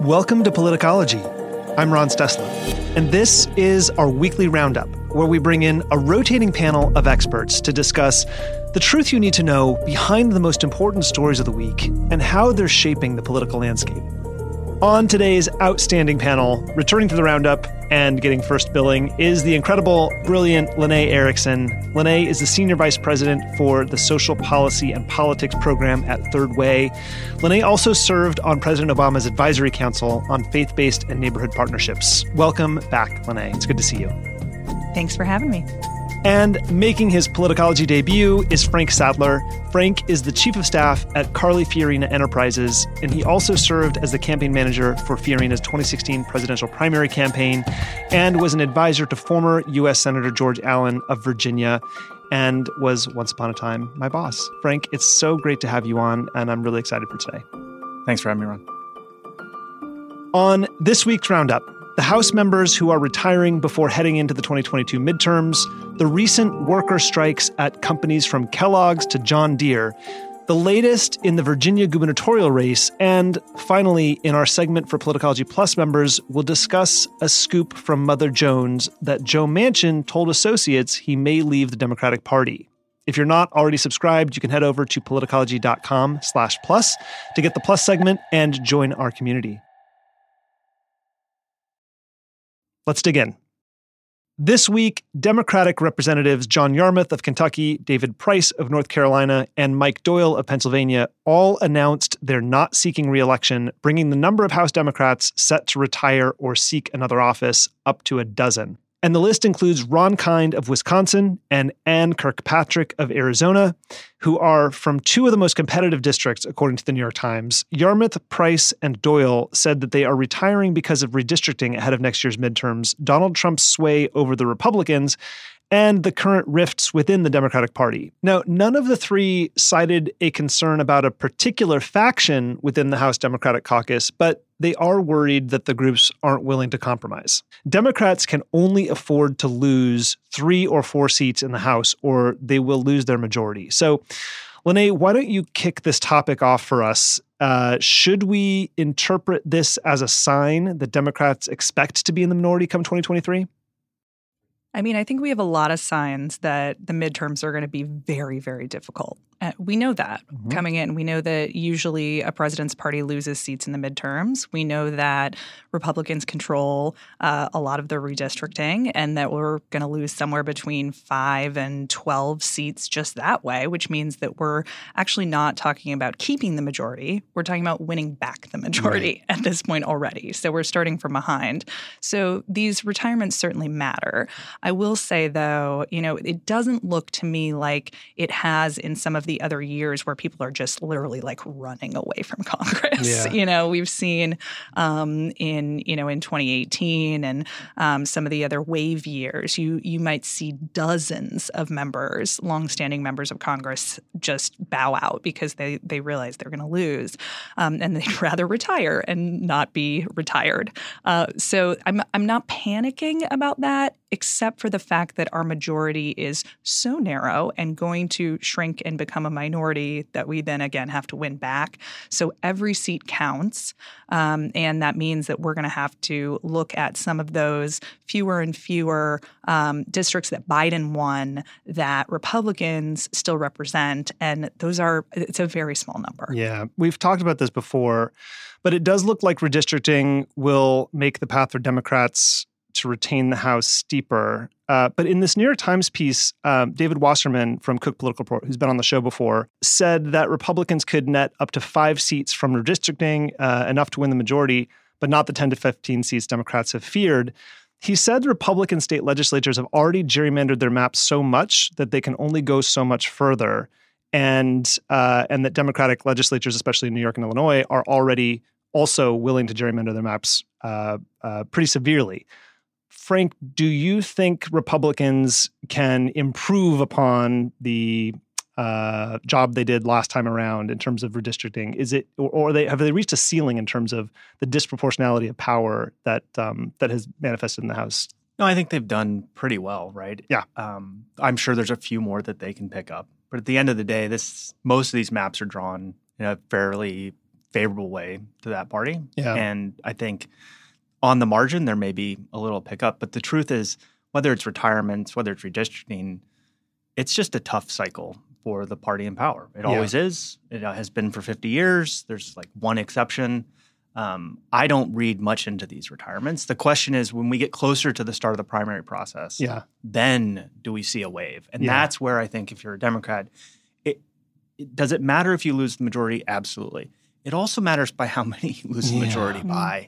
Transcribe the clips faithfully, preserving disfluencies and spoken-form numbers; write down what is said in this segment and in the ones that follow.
Welcome to Politicology. I'm Ron Stessler, and this is our weekly roundup, where we bring in a rotating panel of experts to discuss the truth you need to know behind the most important stories of the week and how they're shaping the political landscape. On today's outstanding panel, returning to the roundup and getting first billing, is the incredible, brilliant Lanae Erickson. Lanae is the Senior Vice President for the Social Policy and Politics Program at Third Way. Lanae also served on President Obama's Advisory Council on Faith-Based and Neighborhood Partnerships. Welcome back, Lanae. It's good to see you. Thanks for having me. And making his Politicology debut is Frank Sadler. Frank is the Chief of Staff at Carly Fiorina Enterprises, and he also served as the campaign manager for Fiorina's twenty sixteen presidential primary campaign and was an advisor to former U S Senator George Allen of Virginia and was once upon a time my boss. Frank, it's so great to have you on, and I'm really excited for today. Thanks for having me, Ron. On this week's Roundup, the House members who are retiring before heading into the twenty twenty-two midterms, the recent worker strikes at companies from Kellogg's to John Deere, the latest in the Virginia gubernatorial race, and finally, in our segment for Politicology Plus members, we'll discuss a scoop from Mother Jones that Joe Manchin told associates he may leave the Democratic Party. If you're not already subscribed, you can head over to politicology.com slash plus to get the Plus segment and join our community. Let's dig in. This week, Democratic Representatives John Yarmuth of Kentucky, David Price of North Carolina, and Mike Doyle of Pennsylvania all announced they're not seeking re-election, bringing the number of House Democrats set to retire or seek another office up to a dozen. And the list includes Ron Kind of Wisconsin and Ann Kirkpatrick of Arizona, who are from two of the most competitive districts, according to the New York Times. Yarmuth, Price, and Doyle said that they are retiring because of redistricting ahead of next year's midterms, Donald Trump's sway over the Republicans, and the current rifts within the Democratic Party. Now, none of the three cited a concern about a particular faction within the House Democratic Caucus, but they are worried that the groups aren't willing to compromise. Democrats can only afford to lose three or four seats in the House, or they will lose their majority. So, Lanae, why don't you kick this topic off for us? Uh, should we interpret this as a sign that Democrats expect to be in the minority come twenty twenty-three? I mean, I think we have a lot of signs that the midterms are going to be very, very difficult. Uh, we know that mm-hmm. coming in. We know that usually a president's party loses seats in the midterms. We know that Republicans control uh, a lot of the redistricting and that we're going to lose somewhere between five and twelve seats just that way, which means that we're actually not talking about keeping the majority. We're talking about winning back the majority right. at this point already. So we're starting from behind. So these retirements certainly matter. I will say, though, you know, it doesn't look to me like it has in some of the other years where people are just literally like running away from Congress. Yeah. You know, we've seen um, in, you know, in twenty eighteen and um, some of the other wave years, you you might see dozens of members, longstanding members of Congress, just bow out because they they realize they're going to lose, um, and they'd rather retire and not be retired. Uh, so I'm I'm not panicking about that, except for the fact that our majority is so narrow and going to shrink and become a minority that we then again have to win back. So every seat counts, um, and that means that we're going to have to look at some of those fewer and fewer um, districts that Biden won that Republicans still represent, and those are it's a very small number. Yeah, we've talked about this before, but it does look like redistricting will make the path for Democrats to retain the House steeper. Uh, but in this New York Times piece, um, David Wasserman from Cook Political Report, who's been on the show before, said that Republicans could net up to five seats from redistricting, uh, enough to win the majority, but not the ten to fifteen seats Democrats have feared. He said Republican state legislatures have already gerrymandered their maps so much that they can only go so much further, and uh, and that Democratic legislatures, especially in New York and Illinois, are already also willing to gerrymander their maps uh, uh, pretty severely. Frank, do you think Republicans can improve upon the uh, job they did last time around in terms of redistricting? Is it, or, or they have they reached a ceiling in terms of the disproportionality of power that um, that has manifested in the House? No, I think they've done pretty well, right? Yeah. Um, I'm sure there's a few more that they can pick up. But at the end of the day, this most of these maps are drawn in a fairly favorable way to that party. Yeah. And I think on the margin, there may be a little pickup. But the truth is, whether it's retirements, whether it's redistricting, it's just a tough cycle for the party in power. It Yeah. always is. It has been for fifty years. There's like one exception. Um, I don't read much into these retirements. The question is, when we get closer to the start of the primary process, Yeah. then do we see a wave? And Yeah. that's where I think if you're a Democrat, it, it does it matter if you lose the majority? Absolutely. It also matters by how many you lose the Yeah. majority by.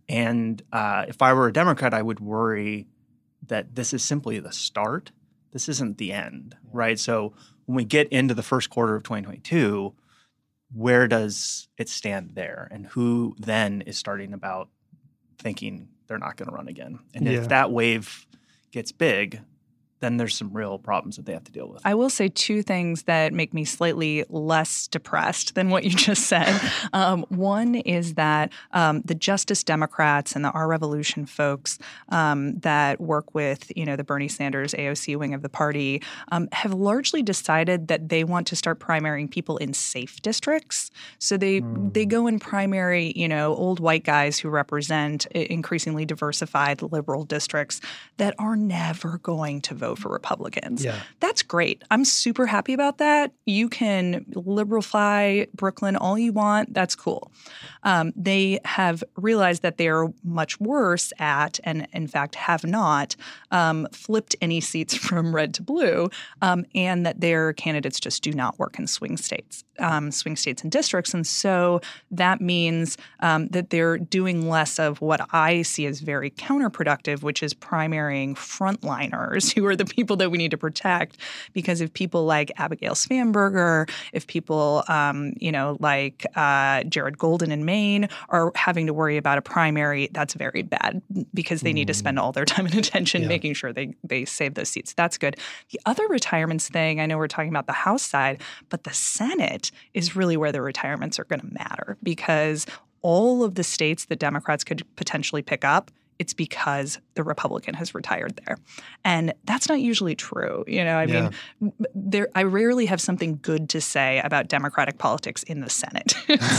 And uh, if I were a Democrat, I would worry that this is simply the start. This isn't the end, right? So when we get into the first quarter of twenty twenty-two, where does it stand there? And who then is starting about thinking they're not going to run again? And Yeah. if that wave gets big, then there's some real problems that they have to deal with. I will say two things that make me slightly less depressed than what you just said. Um, one is that um, the Justice Democrats and the Our Revolution folks um, that work with, you know, the Bernie Sanders A O C wing of the party um, have largely decided that they want to start primarying people in safe districts. So they mm. they go and primary, you know, old white guys who represent increasingly diversified liberal districts that are never going to vote for Republicans. Yeah. That's great. I'm super happy about that. You can liberalify Brooklyn all you want. That's cool. Um, they have realized that they are much worse at, and in fact have not, um, flipped any seats from red to blue, um, and that their candidates just do not work in swing states, um, swing states and districts. And so that means um, that they're doing less of what I see as very counterproductive, which is primarying frontliners who are the people that we need to protect. Because if people like Abigail Spanberger, if people, um, you know, like uh, Jared Golden in Maine are having to worry about a primary, that's very bad because they mm. need to spend all their time and attention yeah. making sure they, they save those seats. That's good. The other retirements thing, I know we're talking about the House side, but the Senate is really where the retirements are going to matter because all of the states that Democrats could potentially pick up, it's because the Republican has retired there. And that's not usually true. You know, I yeah. mean, there I rarely have something good to say about Democratic politics in the Senate.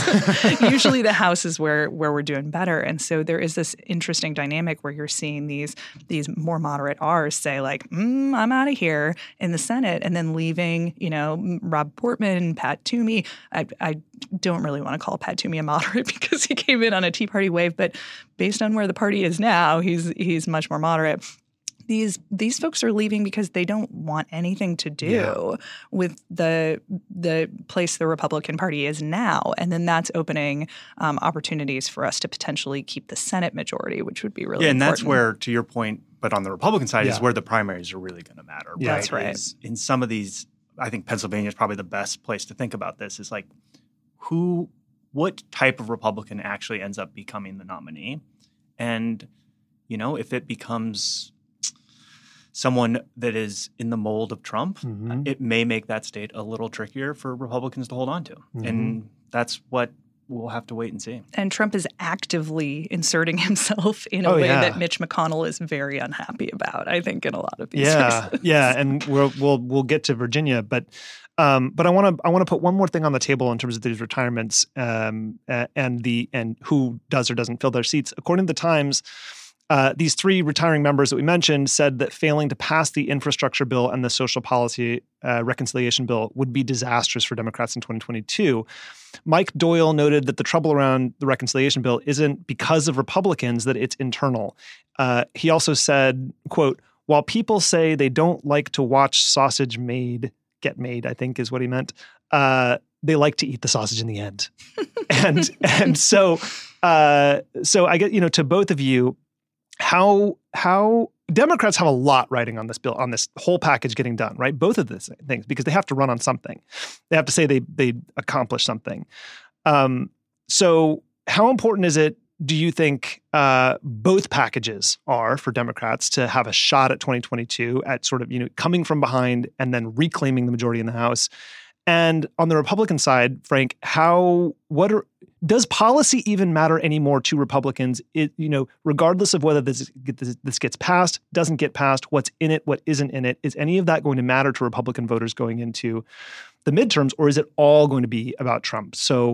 Usually the House is where where we're doing better. And so there is this interesting dynamic where you're seeing these these more moderate R's say like, mm, I'm out of here in the Senate, and then leaving, you know, Rob Portman, Pat Toomey. I, I don't really want to call Pat Toomey a moderate because he came in on a Tea Party wave, but based on where the party is now, he's he's much more moderate. These these folks are leaving because they don't want anything to do yeah. with the the place the Republican Party is now, and then that's opening um, opportunities for us to potentially keep the Senate majority, which would be really yeah. And important. That's where, to your point, but on the Republican side, yeah. is where the primaries are really going to matter. Yeah, right? That's right. Is in some of these, I think Pennsylvania is probably the best place to think about this. Is like who, what type of Republican actually ends up becoming the nominee, and you know if it becomes someone that is in the mold of Trump, mm-hmm. it may make that state a little trickier for Republicans to hold on to. Mm-hmm. And that's what we'll have to wait and see. And Trump is actively inserting himself in a oh, way yeah. that Mitch McConnell is very unhappy about, I think, in a lot of these yeah, cases. Yeah, and we'll we'll we'll get to Virginia, but um, but I want to I want to put one more thing on the table in terms of these retirements um, and the and who does or doesn't fill their seats. According to the Times, Uh, these three retiring members that we mentioned said that failing to pass the infrastructure bill and the social policy uh, reconciliation bill would be disastrous for Democrats in twenty twenty-two. Mike Doyle noted that the trouble around the reconciliation bill isn't because of Republicans, that it's internal. Uh, he also said, quote, while people say they don't like to watch sausage made, get made, I think is what he meant, uh, they like to eat the sausage in the end. and and so, uh, so I get, you know, to both of you, How how Democrats have a lot riding on this bill, on this whole package getting done, right? Both of these things, because they have to run on something. They have to say they they accomplished something. Um, so how important is it, do you think, uh, both packages are for Democrats to have a shot at twenty twenty-two at sort of, you know, coming from behind and then reclaiming the majority in the House? And on the Republican side, Frank, how what are does policy even matter anymore to Republicans? It, you know, regardless of whether this, this this gets passed, doesn't get passed, what's in it, what isn't in it, is any of that going to matter to Republican voters going into the midterms, or is it all going to be about Trump? So,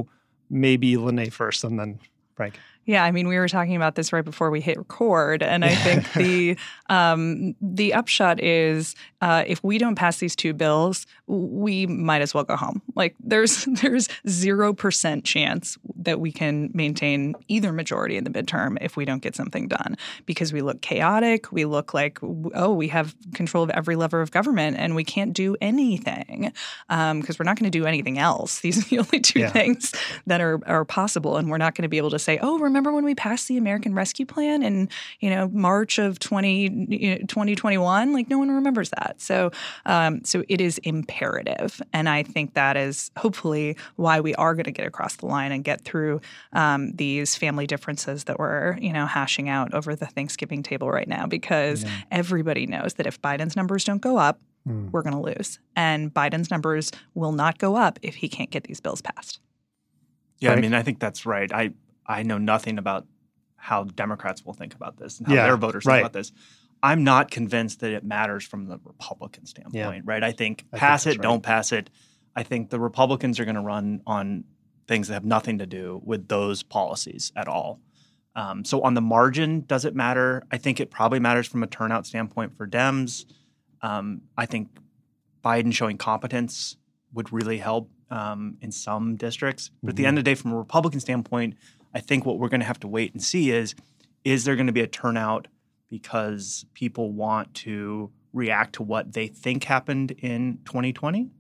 maybe Lanae first and then Frank. Yeah, I mean, we were talking about this right before we hit record, and I think the um, the upshot is uh, if we don't pass these two bills, we might as well go home. Like, there's there's zero percent chance that we can maintain either majority in the midterm if we don't get something done, because we look chaotic. We look like, oh, we have control of every lever of government, and we can't do anything because um, we're not going to do anything else. These are the only two yeah. things that are are possible, and we're not going to be able to say, oh, remember when we passed the American Rescue Plan in, you know, March of twenty twenty-one? Like, no one remembers that. So, um, so it is imperative. And I think that is hopefully why we are going to get across the line and get through um, these family differences that we're, you know, hashing out over the Thanksgiving table right now, because yeah. everybody knows that if Biden's numbers don't go up, mm. we're going to lose. And Biden's numbers will not go up if he can't get these bills passed. Yeah, right? I mean, I think that's right. I I know nothing about how Democrats will think about this and how yeah, their voters right. think about this. I'm not convinced that it matters from the Republican standpoint, yeah. right? I think I pass think it, right. don't pass it. I think the Republicans are going to run on things that have nothing to do with those policies at all. Um, so on the margin, does it matter? I think it probably matters from a turnout standpoint for Dems. Um, I think Biden showing competence would really help um, in some districts. But mm-hmm. at the end of the day, from a Republican standpoint, I think what we're going to have to wait and see is, is there going to be a turnout because people want to react to what they think happened in twenty twenty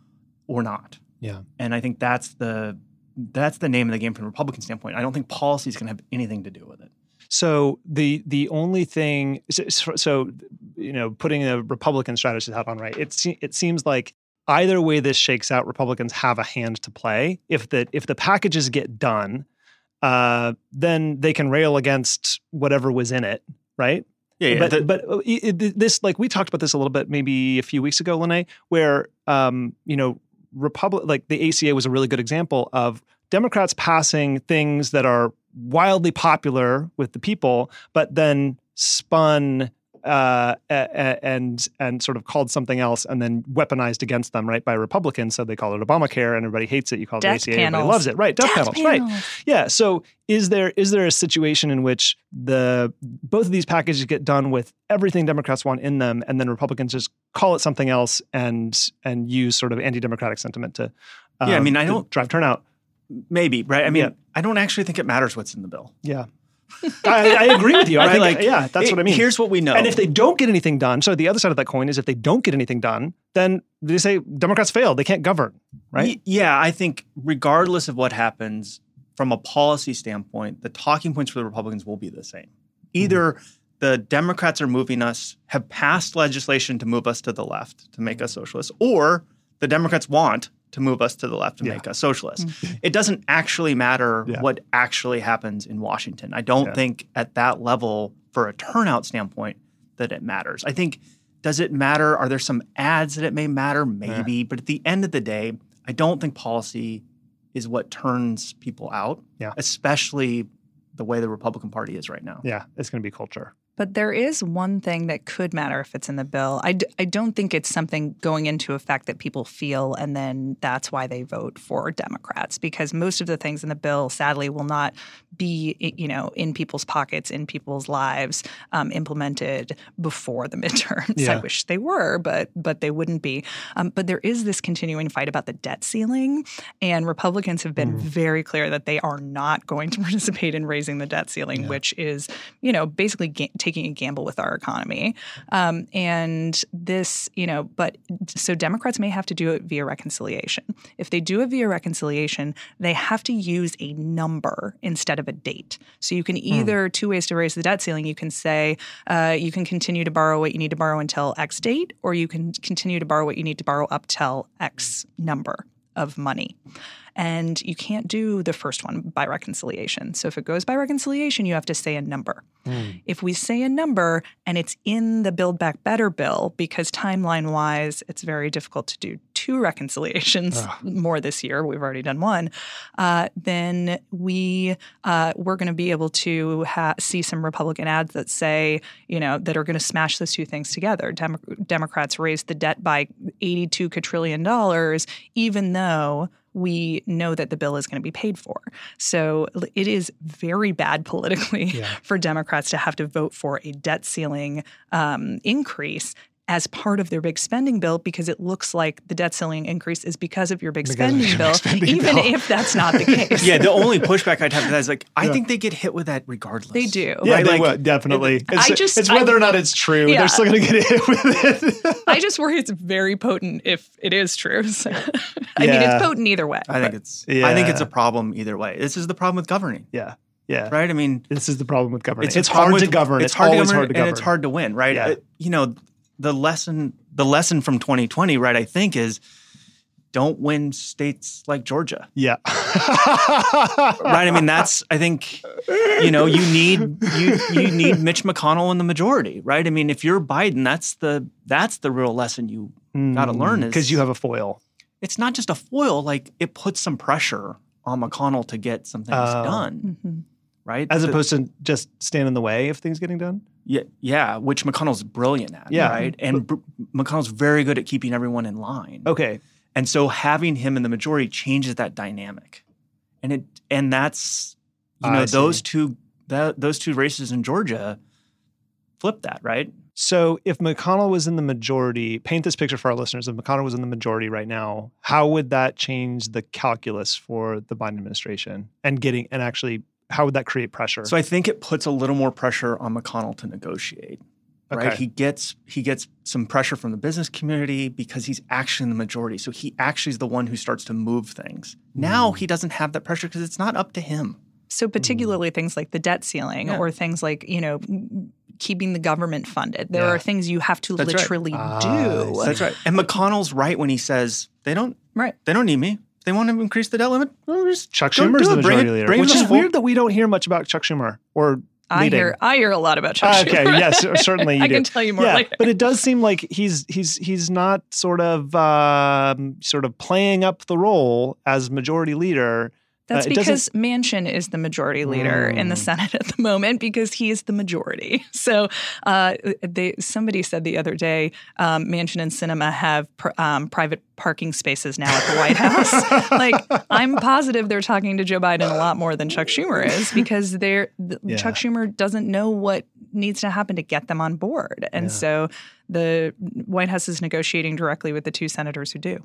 or not? Yeah. And I think that's the that's the name of the game from a Republican standpoint. I don't think policy is going to have anything to do with it. So the the only thing, so, so you know, putting a Republican strategist hat on, right? It it seems like either way this shakes out, Republicans have a hand to play. If the if the packages get done, uh, then they can rail against whatever was in it, right? Yeah, yeah. But, The, but it, this, like we talked about this a little bit, maybe a few weeks ago, Lanae, where um, you know, Republic, like the A C A was a really good example of Democrats passing things that are wildly popular with the people, but then spun uh, and and sort of called something else and then weaponized against them, right, by Republicans. So they call it Obamacare, and everybody hates it. You call it Death the A C A, panels. everybody loves it, right? Death, Death panels, panels, right? Yeah. So is there is there a situation in which the both of these packages get done with everything Democrats want in them, and then Republicans just call it something else and and use sort of anti-democratic sentiment to um, yeah, I mean, I don't drive turnout. Maybe, right? I mean, Yeah. I don't actually think it matters what's in the bill. Yeah. I, I agree with you. I Right? think, Like, yeah, that's it- what I mean. Here's what we know. And if they don't get anything done, so the other side of that coin is if they don't get anything done, then they say Democrats failed. They can't govern, right? Y- Yeah, I think regardless of what happens from a policy standpoint, the talking points for the Republicans will be the same. Either mm-hmm. the Democrats are moving us, have passed legislation to move us to the left, to make us socialists, or the Democrats want to move us to the left and Yeah. make us socialists. Mm-hmm. It doesn't actually matter Yeah. what actually happens in Washington. I don't Yeah. think at that level, for a turnout standpoint, that it matters. I think, does it matter? Are there some ads that it may matter? Maybe. Yeah. But at the end of the day, I don't think policy is what turns people out, Yeah. especially the way the Republican Party is right now. Yeah, it's going to be culture. But there is one thing that could matter if it's in the bill. I, d- I don't think it's something going into effect that people feel and then that's why they vote for Democrats, because most of the things in the bill, sadly, will not be, you know, in people's pockets, in people's lives, um, implemented before the midterms. Yeah. I wish they were, but but they wouldn't be. Um, but there is this continuing fight about the debt ceiling, and Republicans have been Mm. very clear that they are not going to participate in raising the debt ceiling, Yeah. which is, you know, basically ga- taking a gamble with our economy. Um, and this, you know, but so Democrats may have to do it via reconciliation. If they do it via reconciliation, they have to use a number instead of a date. So you can either, mm. two ways to raise the debt ceiling, you can say uh, you can continue to borrow what you need to borrow until X date, or you can continue to borrow what you need to borrow up till X number of money. And you can't do the first one by reconciliation. So if it goes by reconciliation, you have to say a number. Mm. If we say a number and it's in the Build Back Better bill, because timeline-wise, it's very difficult to do two reconciliations Ugh. more this year. We've already done one. Uh, then we uh, we're going to be able to ha- see some Republican ads that say, you know, that are going to smash those two things together. Dem- Democrats raised the debt by eighty-two quadrillion dollars, even though we know that the bill is going to be paid for. So it is very bad politically Yeah. for Democrats to have to vote for a debt ceiling um, increase as part of their big spending bill, because it looks like the debt ceiling increase is because of your big Because spending of your bill, big spending even bill. if that's not the case. Yeah, the only pushback I'd have to that is like, I Yeah. think they get hit with that regardless. They do. Yeah, Right? they Like, will, definitely. it- it's, I just- it's whether I- or not it's true. Yeah. They're still going to get hit with it. I just worry it's very potent if it is true. So, I mean, Yeah. it's potent either way. I think but- it's I think it's Yeah. a problem either way. This is the problem with governing, yeah, yeah. right? I mean, This is the problem with governing. It's, a it's problem hard to with- govern. It's, hard to always govern, hard to govern. and it's hard to win, right? Yeah. Uh, you know, the lesson the lesson from twenty twenty, right? I think is don't win states like Georgia, Yeah. right? I mean, that's I think you know you need you you need Mitch McConnell in the majority, right? I mean, if you're Biden, that's the that's the real lesson you got to learn is Because you have a foil. it's not just a foil, like it puts some pressure on McConnell to get some things Oh. done, Mhm. right? As The- opposed to just stand in the way of things getting done? yeah, yeah, which McConnell's brilliant at, Yeah. right? And Br- McConnell's very good at keeping everyone in line. Okay. And so having him in the majority changes that dynamic. And it and that's you I know see. those two that those two races in Georgia flip that, right? So if McConnell was in the majority, paint this picture for our listeners. If McConnell was in the majority right now, how would that change the calculus for the Biden administration and getting and actually how would that create pressure? So I think it puts a little more pressure on McConnell to negotiate. Right? Okay. He gets he gets some pressure from the business community because he's actually in the majority. So he actually is the one who starts to move things. Now he doesn't have that pressure because it's not up to him. So particularly things like the debt ceiling Yeah. or things like, you know, m- keeping the government funded. There Yeah. are things you have to That's right. literally Ah, do. I That's right. And McConnell's right when he says they don't Right. they don't need me. If they want to increase the debt limit, well, just Chuck go Schumer's do the it. Bring majority it- leader, bring it which to is the full- weird that we don't hear much about Chuck Schumer or I leading. hear I hear a lot about Chuck Ah, okay, Schumer. yes, certainly you I do. can tell you more yeah, later. but it does seem like he's he's he's not sort of um, sort of playing up the role as majority leader. That's Uh, it doesn't- because Manchin is the majority leader in the Mm. Senate at the moment because he is the majority. So uh, they, somebody said the other day, um, Manchin and Sinema have pr- um, private parking spaces now at the White House. Like, I'm positive they're talking to Joe Biden a lot more than Chuck Schumer is because they're th- Yeah. Chuck Schumer doesn't know what needs to happen to get them on board. And Yeah. so the White House is negotiating directly with the two senators who do.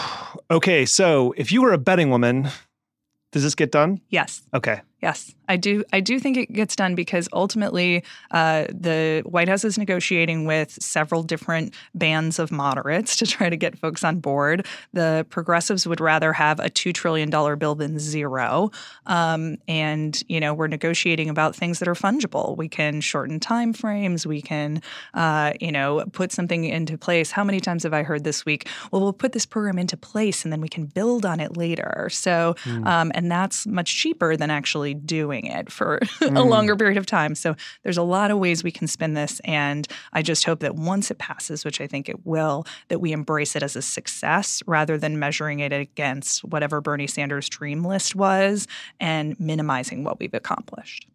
Okay, so if you were a betting woman, does this get done? Yes. Okay. Yes, I do. I do think it gets done because ultimately, uh, the White House is negotiating with several different bands of moderates to try to get folks on board. The progressives would rather have a two trillion dollars bill than zero, um, and you know we're negotiating about things that are fungible. We can shorten time frames. We can, uh, you know, put something into place. How many times have I heard this week? Well, we'll put this program into place and then we can build on it later. So, um, and that's much cheaper than actually doing it for a longer period of time. So there's a lot of ways we can spin this. And I just hope that once it passes, which I think it will, that we embrace it as a success rather than measuring it against whatever Bernie Sanders' dream list was and minimizing what we've accomplished.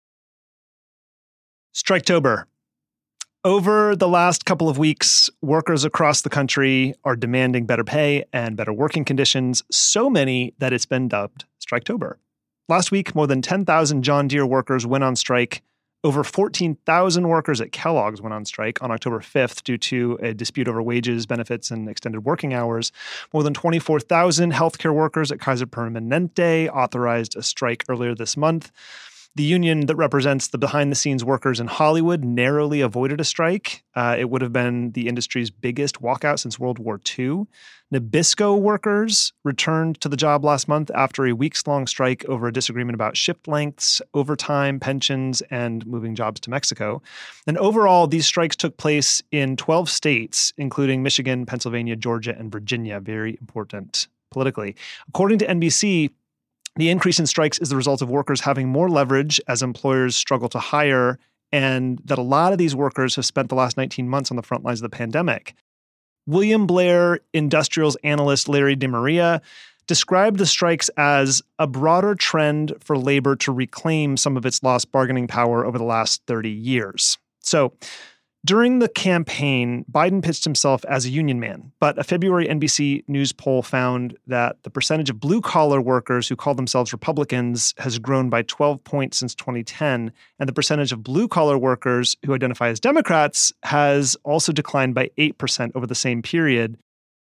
Striketober. Over the last couple of weeks, workers across the country are demanding better pay and better working conditions, so many that it's been dubbed Striketober. Last week, more than ten thousand John Deere workers went on strike. Over fourteen thousand workers at Kellogg's went on strike on October fifth due to a dispute over wages, benefits, and extended working hours. More than twenty-four thousand healthcare workers at Kaiser Permanente authorized a strike earlier this month. The union that represents the behind-the-scenes workers in Hollywood narrowly avoided a strike. Uh, it would have been the industry's biggest walkout since World War Two. Nabisco workers returned to the job last month after a weeks-long strike over a disagreement about shift lengths, overtime, pensions, and moving jobs to Mexico. And overall, these strikes took place in twelve states, including Michigan, Pennsylvania, Georgia, and Virginia. Very important politically. According to N B C, the increase in strikes is the result of workers having more leverage as employers struggle to hire, and that a lot of these workers have spent the last nineteen months on the front lines of the pandemic. William Blair industrials analyst Larry DeMaria described the strikes as a broader trend for labor to reclaim some of its lost bargaining power over the last thirty years. So, During the campaign, Biden pitched himself as a union man, but a February N B C News poll found that the percentage of blue-collar workers who call themselves Republicans has grown by twelve points since twenty ten, and the percentage of blue-collar workers who identify as Democrats has also declined by eight percent over the same period.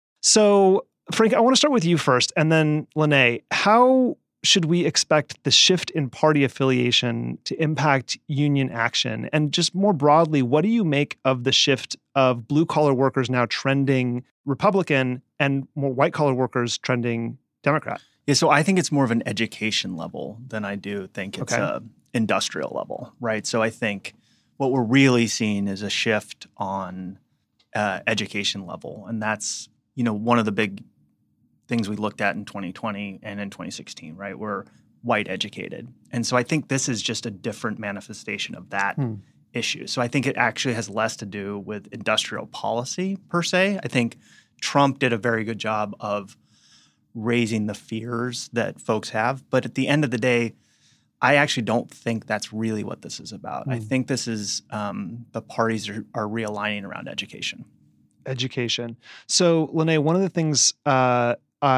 So, Frank, I want to start with you first, and then Lanae. How should we expect the shift in party affiliation to impact union action? And just more broadly, what do you make of the shift of blue-collar workers now trending Republican and more white-collar workers trending Democrat? Yeah, so I think it's more of an education level than I do think it's Okay. a industrial level, right? So I think what we're really seeing is a shift on uh, education level, and that's, you know, one of the big things we looked at in twenty twenty and in twenty sixteen, right? We're white educated. And so I think this is just a different manifestation of that Hmm. issue. So I think it actually has less to do with industrial policy per se. I think Trump did a very good job of raising the fears that folks have. But at the end of the day, I actually don't think that's really what this is about. I Hmm. think this is um, the parties are, are realigning around education. Education. So, Lanae, one of the things uh,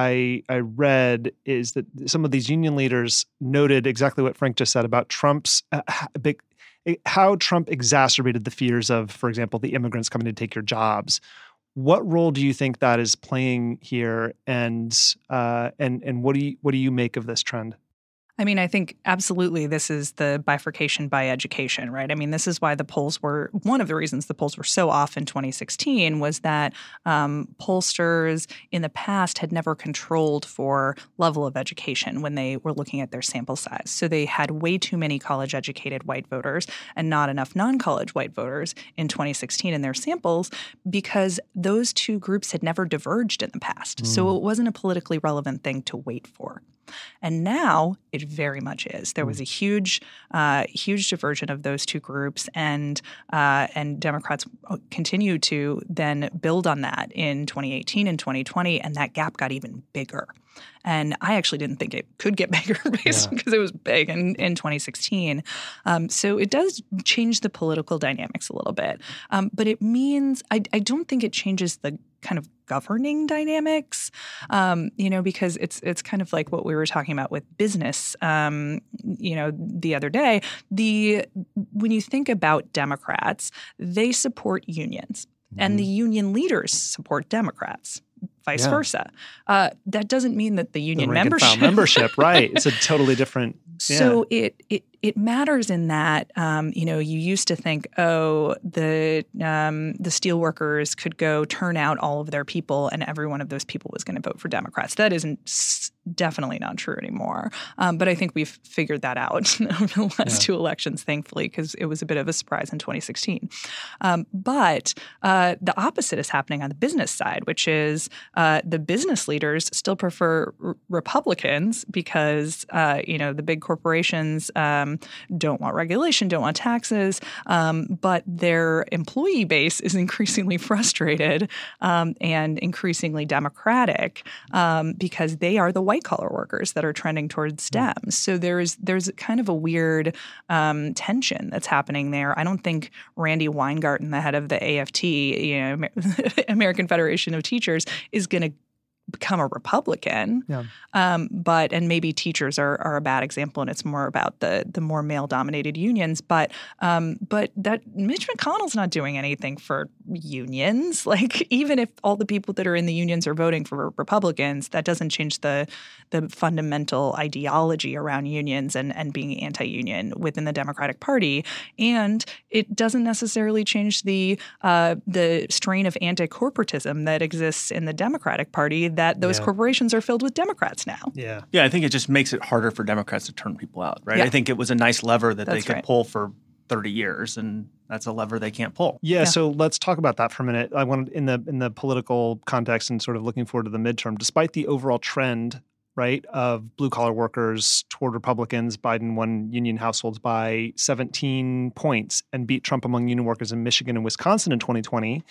I I read is that some of these union leaders noted exactly what Frank just said about Trump's uh, big, how Trump exacerbated the fears of, for example, the immigrants coming to take your jobs. What role do you think that is playing here, and uh, and and what do you what do you make of this trend? I mean, I think absolutely this is the bifurcation by education, right? I mean, this is why the polls were, one of the reasons the polls were so off in twenty sixteen was that um, pollsters in the past had never controlled for level of education when they were looking at their sample size. So they had way too many college-educated white voters and not enough non-college white voters in twenty sixteen in their samples because those two groups had never diverged in the past. Mm. So it wasn't a politically relevant thing to wait for. And now it very much is. There was a huge, uh, huge diversion of those two groups, and uh, and Democrats continue to then build on that in twenty eighteen and twenty twenty, and that gap got even bigger. And I actually didn't think it could get bigger because yeah. it was big in, in twenty sixteen. Um, so it does change the political dynamics a little bit. Um, but it means I, I don't think it changes the kind of governing dynamics, um, you know, because it's it's kind of like what we were talking about with business, um, you know, the other day. The when you think about Democrats, they support unions, mm-hmm. and the union leaders support Democrats. Vice yeah. versa. Uh, that doesn't mean that the union the membership, membership, right? It's a totally different. Yeah. So it it it matters in that um, you know you used to think oh the um, the steelworkers could go turn out all of their people and every one of those people was going to vote for Democrats. That isn't s- definitely not true anymore. Um, but I think we've figured that out over the last yeah. two elections, thankfully, because it was a bit of a surprise in twenty sixteen. Um, but uh, the opposite is happening on the business side, which is uh, the business leaders still prefer r- Republicans because uh, you know the big corporations um, don't want regulation, don't want taxes, um, but their employee base is increasingly frustrated um, and increasingly democratic um, because they are the white collar workers that are trending towards STEM. So there's there's kind of a weird um, tension that's happening there. I don't think Randy Weingarten, the head of the A F T, you know, American Federation of Teachers, is going to become a Republican, yeah. um, but and maybe teachers are, are a bad example, and it's more about the the more male dominated unions. But um, but that Mitch McConnell's not doing anything for unions. Like even if all the people that are in the unions are voting for Republicans, that doesn't change the the fundamental ideology around unions and and being anti-union within the Democratic Party, and it doesn't necessarily change the uh, the strain of anti-corporatism that exists in the Democratic Party. That those yeah. corporations are filled with Democrats now. Yeah. Yeah, I think it just makes it harder for Democrats to turn people out, right? Yeah. I think it was a nice lever that That's they could right. pull for thirty years, and that's a lever they can't pull. Yeah, Yeah. so let's talk about that for a minute. I wanted in the in the political context and sort of looking forward to the midterm, despite the overall trend, right, of blue-collar workers toward Republicans, Biden won union households by seventeen points and beat Trump among union workers in Michigan and Wisconsin in twenty twenty,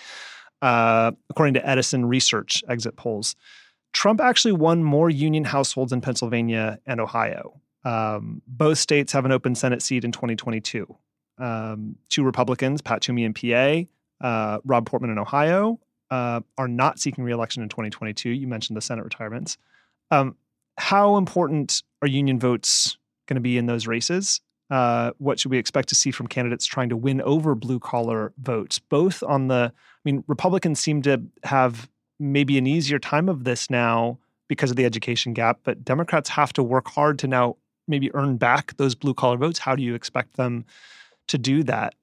uh, according to Edison Research exit polls. Trump actually won more union households in Pennsylvania and Ohio. Um, both states have an open Senate seat in twenty twenty-two. Um, two Republicans, Pat Toomey in P A, uh, Rob Portman in Ohio, uh, are not seeking re-election in twenty twenty-two. You mentioned the Senate retirements. Um, how important are union votes going to be in those races? Uh, what should we expect to see from candidates trying to win over blue-collar votes? Both on the, I mean, Republicans seem to have maybe an easier time of this now because of the education gap, but Democrats have to work hard to now maybe earn back those blue-collar votes. How do you expect them to do that?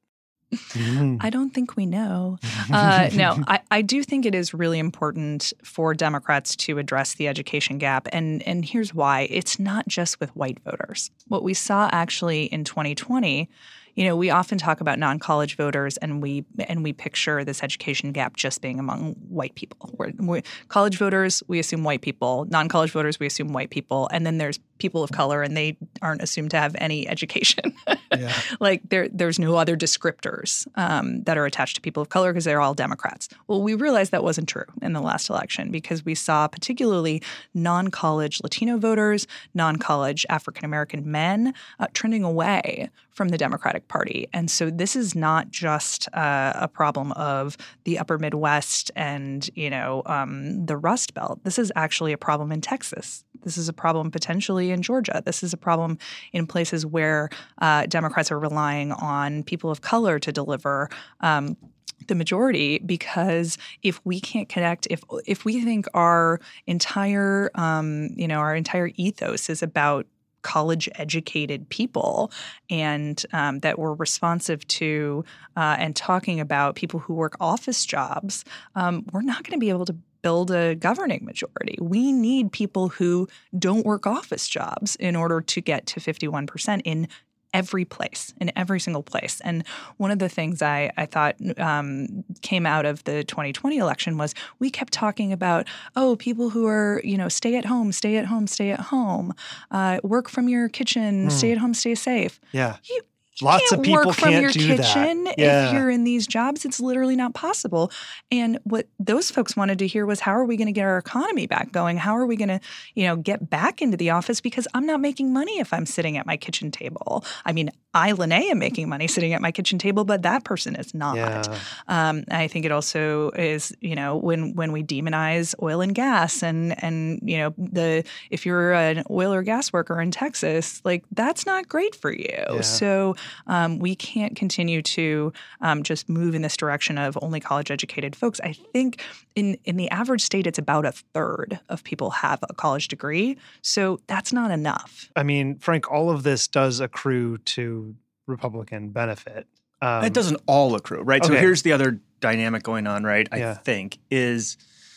I don't think we know. Uh, no, I, I do think it is really important for Democrats to address the education gap. And, and here's why. It's not just with white voters. What we saw actually in twenty twenty, you know, we often talk about non-college voters and we and we picture this education gap just being among white people. We're, we're, college voters, we assume white people. Non-college voters, we assume white people. And then there's people of color and they aren't assumed to have any education. Yeah. Like there, there's no other descriptors um, that are attached to people of color because they're all Democrats. Well, we realized that wasn't true in the last election because we saw particularly non-college Latino voters, non-college African-American men uh, trending away from the Democratic Party. And so this is not just uh, a problem of the upper Midwest and, you know, um, the Rust Belt. This is actually a problem in Texas. This is a problem potentially in Georgia. This is a problem in places where uh, Democrats are relying on people of color to deliver um, the majority, because if we can't connect, if if we think our entire, um, you know, our entire ethos is about college-educated people and um, that we're responsive to uh, and talking about people who work office jobs, um, we're not going to be able to build a governing majority. We need people who don't work office jobs in order to get to fifty-one percent in every place, in every single place. And one of the things I, I thought um, came out of the twenty twenty election was we kept talking about, oh, people who are, you know, stay at home, stay at home, stay at home, uh, work from your kitchen, mm. stay at home, stay safe. Yeah. You, You Lots can't of people work from can't your do kitchen that. Yeah. If you're in these jobs. It's literally not possible. And what those folks wanted to hear was, how are we going to get our economy back going? How are we going to, you know, get back into the office? Because I'm not making money if I'm sitting at my kitchen table. I mean, I, Lene, am making money sitting at my kitchen table, but that person is not. Yeah. Um, I think it also is, you know, when when we demonize oil and gas and and you know the if you're an oil or gas worker in Texas, like that's not great for you. Yeah. So um, we can't continue to um, just move in this direction of only college-educated folks. I think in in the average state, it's about a third of people have a college degree. So that's not enough. I mean, Frank, all of this does accrue to Republican benefit. Um, it doesn't all accrue, right? Okay. So here's the other dynamic going on, right? I Yeah. think is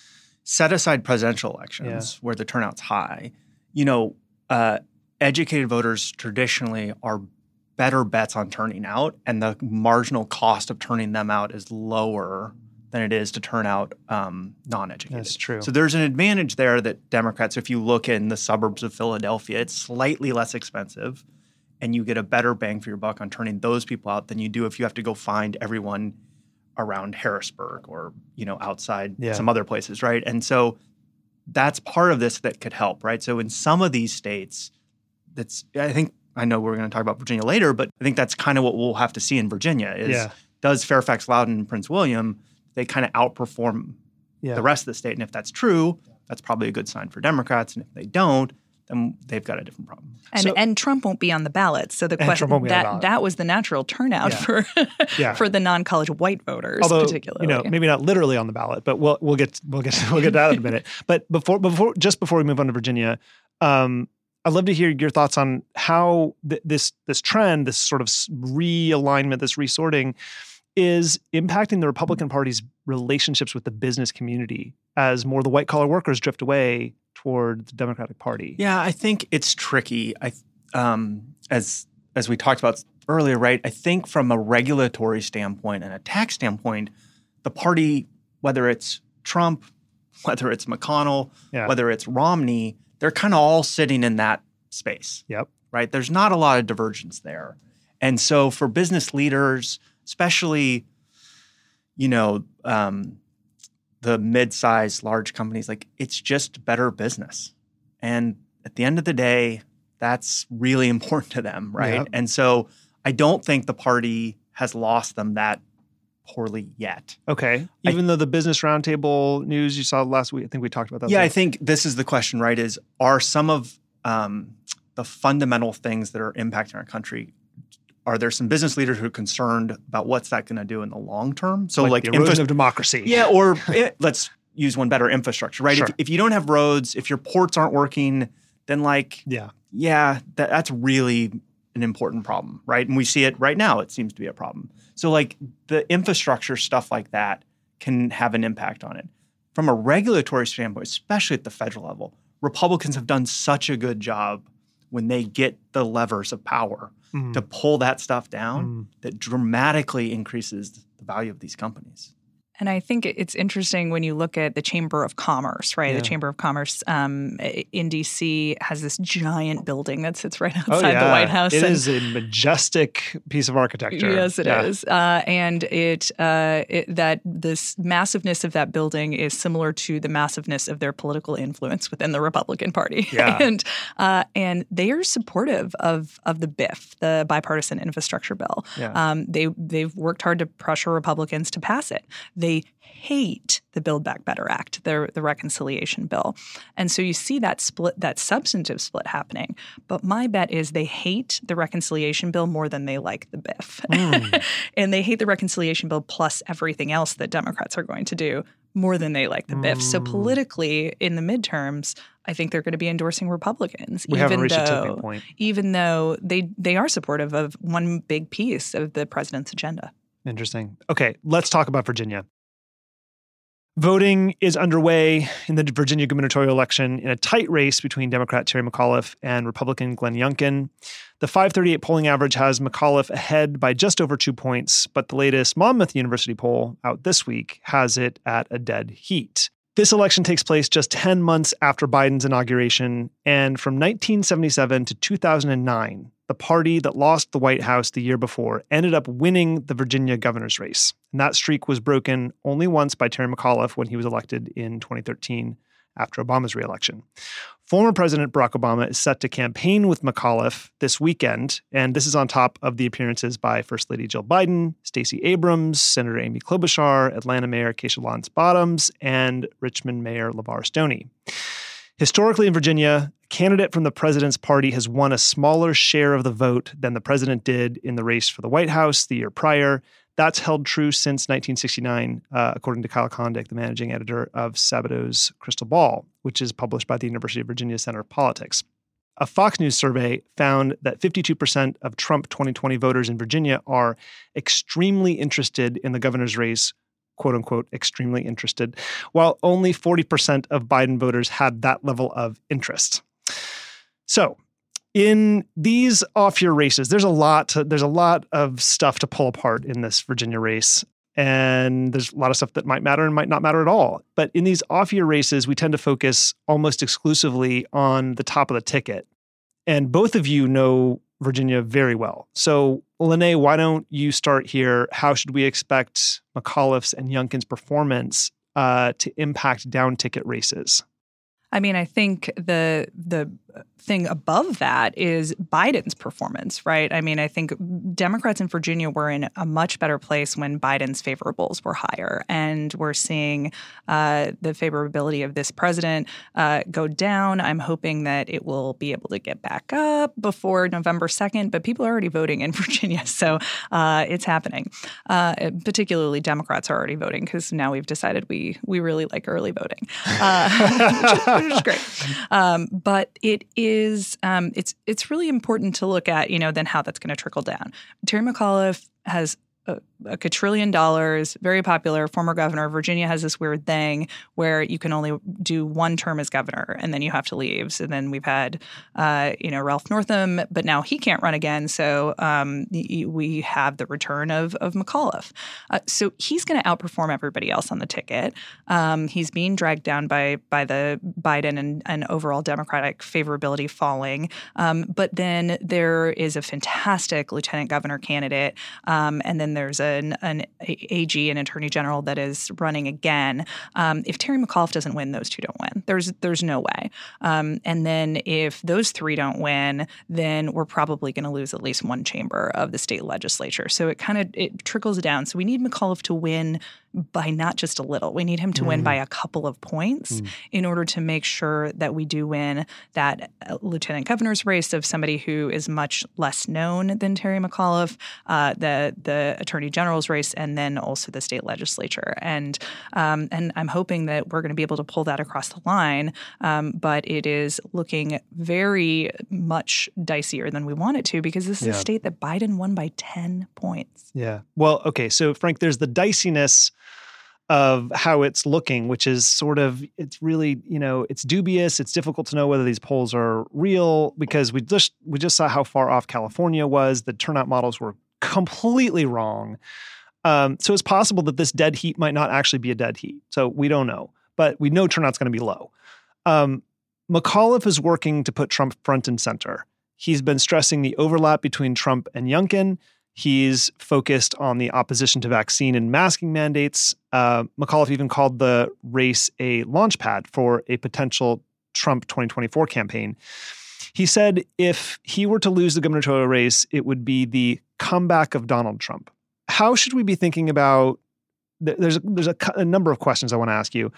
set aside presidential elections Yeah. where the turnout's high. You know, uh, educated voters traditionally are better bets on turning out, and the marginal cost of turning them out is lower than it is to turn out um, non-educated. That's true. So there's an advantage there that Democrats, if you look in the suburbs of Philadelphia, it's slightly less expensive, and you get a better bang for your buck on turning those people out than you do if you have to go find everyone around Harrisburg or, you know, outside Yeah. some other places, right? And so that's part of this that could help, right? So in some of these states, that's I think I know we're going to talk about Virginia later, but I think that's kind of what we'll have to see in Virginia is Yeah. does Fairfax, Loudoun, and Prince William, they kind of outperform yeah. the rest of the state? And if that's true, that's probably a good sign for Democrats. And if they don't, then they've got a different problem. And So- and Trump won't be on the ballot. So the And question Trump won't be on the that ballot. that was the natural turnout Yeah. for Yeah. for the non-college white voters, Although, particularly. you know, maybe not literally on the ballot, but we'll we'll get we'll get we'll get to that in a minute. But before before just before we move on to Virginia, um, I'd love to hear your thoughts on how th- this this trend, this sort of s- realignment, this resorting, is impacting the Republican Party's relationships with the business community as more of the white collar workers drift away toward the Democratic Party. Yeah, I think it's tricky. I um, as as we talked about earlier, right? I think from a regulatory standpoint and a tax standpoint, the party, whether it's Trump, whether it's McConnell, Yeah. whether it's Romney, they're kind of all sitting in that space. Yep. Right? There's not a lot of divergence there. And so for business leaders, especially, you know, um, the mid-sized large companies, like it's just better business. And at the end of the day, that's really important to them, right? Yep. And so I don't think the party has lost them that poorly yet. Okay. I- Even though the Business Roundtable news you saw last week, I think we talked about that. Yeah, too. I think this is the question, right? Is are some of um, the fundamental things that are impacting our country, are there some business leaders who are concerned about what's that going to do in the long term? So like, like the erosion infra- of democracy. Yeah, or it, let's use one better, infrastructure, right? Sure. If, if you don't have roads, if your ports aren't working, then like, Yeah. yeah, that, that's really an important problem, right? And we see it right now. It seems to be a problem. So like the infrastructure stuff like that can have an impact on it. From a regulatory standpoint, especially at the federal level, Republicans have done such a good job when they get the levers of power Mm. to pull that stuff down Mm. that dramatically increases the value of these companies. And I think it's interesting when you look at the Chamber of Commerce, right? Yeah. The Chamber of Commerce um, in D C has this giant building that sits right Oh, outside yeah. the White House. It and, is a majestic piece of architecture. Yes, it Yeah. is. Uh, and it, uh, it that this massiveness of that building is similar to the massiveness of their political influence within the Republican Party. Yeah. and uh, and they are supportive of of the B I F, the bipartisan infrastructure bill. Yeah. Um, they they've worked hard to pressure Republicans to pass it. They hate the Build Back Better Act, the the reconciliation bill, and so you see that split, that substantive split happening. But my bet is they hate the reconciliation bill more than they like the B I F, Mm. and they hate the reconciliation bill plus everything else that Democrats are going to do more than they like the B I F. So Mm. politically, in the midterms, I think they're going to be endorsing Republicans, We even haven't reached a though tipping point. even though they they are supportive of one big piece of the president's agenda. Interesting. Okay, let's talk about Virginia. Voting is underway in the Virginia gubernatorial election in a tight race between Democrat Terry McAuliffe and Republican Glenn Youngkin. The five thirty-eight polling average has McAuliffe ahead by just over two points, but the latest Monmouth University poll out this week has it at a dead heat. This election takes place just ten months after Biden's inauguration, and from nineteen seventy-seven to two thousand nine, the party that lost the White House the year before ended up winning the Virginia governor's race. And that streak was broken only once by Terry McAuliffe when he was elected in twenty thirteen after Obama's reelection. Former President Barack Obama is set to campaign with McAuliffe this weekend, and this is on top of the appearances by First Lady Jill Biden, Stacey Abrams, Senator Amy Klobuchar, Atlanta Mayor Keisha Lance Bottoms, and Richmond Mayor LeVar Stoney. Historically in Virginia, a candidate from the president's party has won a smaller share of the vote than the president did in the race for the White House the year prior. That's held true since nineteen sixty-nine, uh, according to Kyle Kondik, the managing editor of Sabato's Crystal Ball, which is published by the University of Virginia Center of Politics. A Fox News survey found that fifty-two percent of Trump twenty twenty voters in Virginia are extremely interested in the governor's race, quote unquote, extremely interested, while only forty percent of Biden voters had that level of interest. So, in these off-year races, there's a lot to, there's a lot of stuff to pull apart in this Virginia race. And there's a lot of stuff that might matter and might not matter at all. But in these off-year races, we tend to focus almost exclusively on the top of the ticket. And both of you know Virginia very well. So, Lene, why don't you start here? How should we expect McAuliffe's and Youngkin's performance uh, to impact down-ticket races? I mean, I think the the thing above that is Biden's performance, right? I mean, I think Democrats in Virginia were in a much better place when Biden's favorables were higher. And we're seeing uh, the favorability of this president uh, go down. I'm hoping that it will be able to get back up before November second, but people are already voting in Virginia. So uh, it's happening. Uh, particularly Democrats are already voting because now we've decided we we really like early voting, uh, which, which is great. Um, but it is Is um, it's it's really important to look at, you know, then how that's going to trickle down. Terry McAuliffe has a, a quadrillion dollars, very popular, former governor. Virginia has this weird thing where you can only do one term as governor and then you have to leave. So then we've had, uh, you know, Ralph Northam, but now he can't run again. So um, we have the return of, of McAuliffe. Uh, so he's going to outperform everybody else on the ticket. Um, he's being dragged down by by the Biden and, and overall Democratic favorability falling. Um, but then there is a fantastic lieutenant governor candidate. Um, and then and there's an, an A G, an attorney general that is running again. Um, if Terry McAuliffe doesn't win, those two don't win. There's there's no way. Um, and then if those three don't win, then we're probably going to lose at least one chamber of the state legislature. So it kind of it trickles down. So we need McAuliffe to win by not just a little. We need him to mm. win by a couple of points mm. in order to make sure that we do win that lieutenant governor's race of somebody who is much less known than Terry McAuliffe, uh, the the attorney general's race, and then also the state legislature. And um, and I'm hoping that we're going to be able to pull that across the line. Um, but it is looking very much dicier than we want it to, because this is yeah. a state that Biden won by ten points. Yeah. Well, okay. So Frank, there's the diciness of how it's looking, which is sort of, it's really, you know, it's dubious. It's difficult to know whether these polls are real, because we just, we just saw how far off California was. The turnout models were completely wrong. Um, so it's possible that this dead heat might not actually be a dead heat. So we don't know, but we know turnout's going to be low. Um, McAuliffe is working to put Trump front and center. He's been stressing the overlap between Trump and Youngkin. He's focused on the opposition to vaccine and masking mandates. Uh, McAuliffe even called the race a launchpad for a potential Trump twenty twenty-four campaign. He said if he were to lose the gubernatorial race, it would be the comeback of Donald Trump. How should we be thinking about, there's, there's a, a number of questions I want to ask you.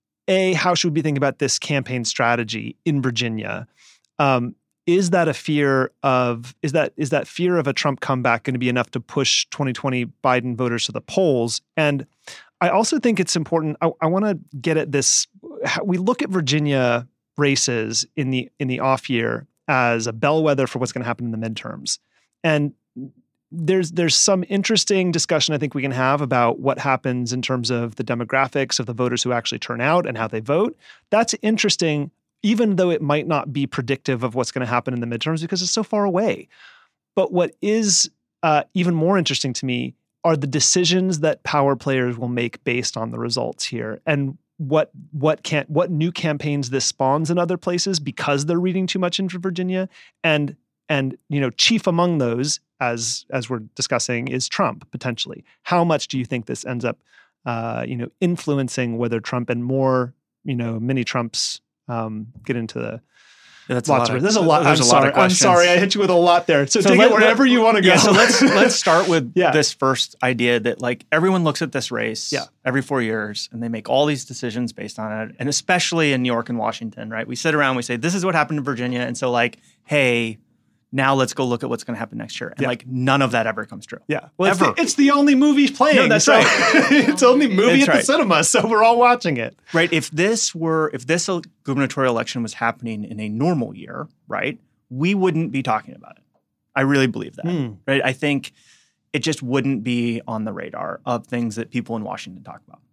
A, how should we be thinking about this campaign strategy in Virginia? Um, Is that a fear of, is that is that fear of a Trump comeback going to be enough to push twenty twenty Biden voters to the polls? And I also think it's important, I, I want to get at this, we look at Virginia races in the in the off year as a bellwether for what's going to happen in the midterms. And there's there's some interesting discussion I think we can have about what happens in terms of the demographics of the voters who actually turn out and how they vote. That's interesting, even though it might not be predictive of what's going to happen in the midterms because it's so far away. But what is uh, even more interesting to me are the decisions that power players will make based on the results here, and what what can what new campaigns this spawns in other places because they're reading too much into Virginia. And and you know, chief among those, as as we're discussing, is Trump potentially. How much do you think this ends up, uh, you know, influencing whether Trump and more, you know, mini Trumps um, get into the That's lots a lot of, there's a lot. There's I'm a sorry. lot of I'm questions. sorry. I hit you with a lot there. So, So take let- it wherever let- you want to go. Yeah, so let's let's start with Yeah. this first idea that like everyone looks at this race Yeah. every four years and they make all these decisions based on it. And especially in New York and Washington, right? We sit around, we say, this is what happened in Virginia. And so like, hey, now let's go look at what's going to happen next year. And Yeah. like none of that ever comes true. Yeah. Well, it's Ever. the, it's the only movie playing. No, that's so right. it's the only movie That's at right. the cinema, so we're all watching it. Right. If this were, if this gubernatorial election was happening in a normal year, right, we wouldn't be talking about it. I really believe that. Hmm. Right. I think it just wouldn't be on the radar of things that people in Washington talk about.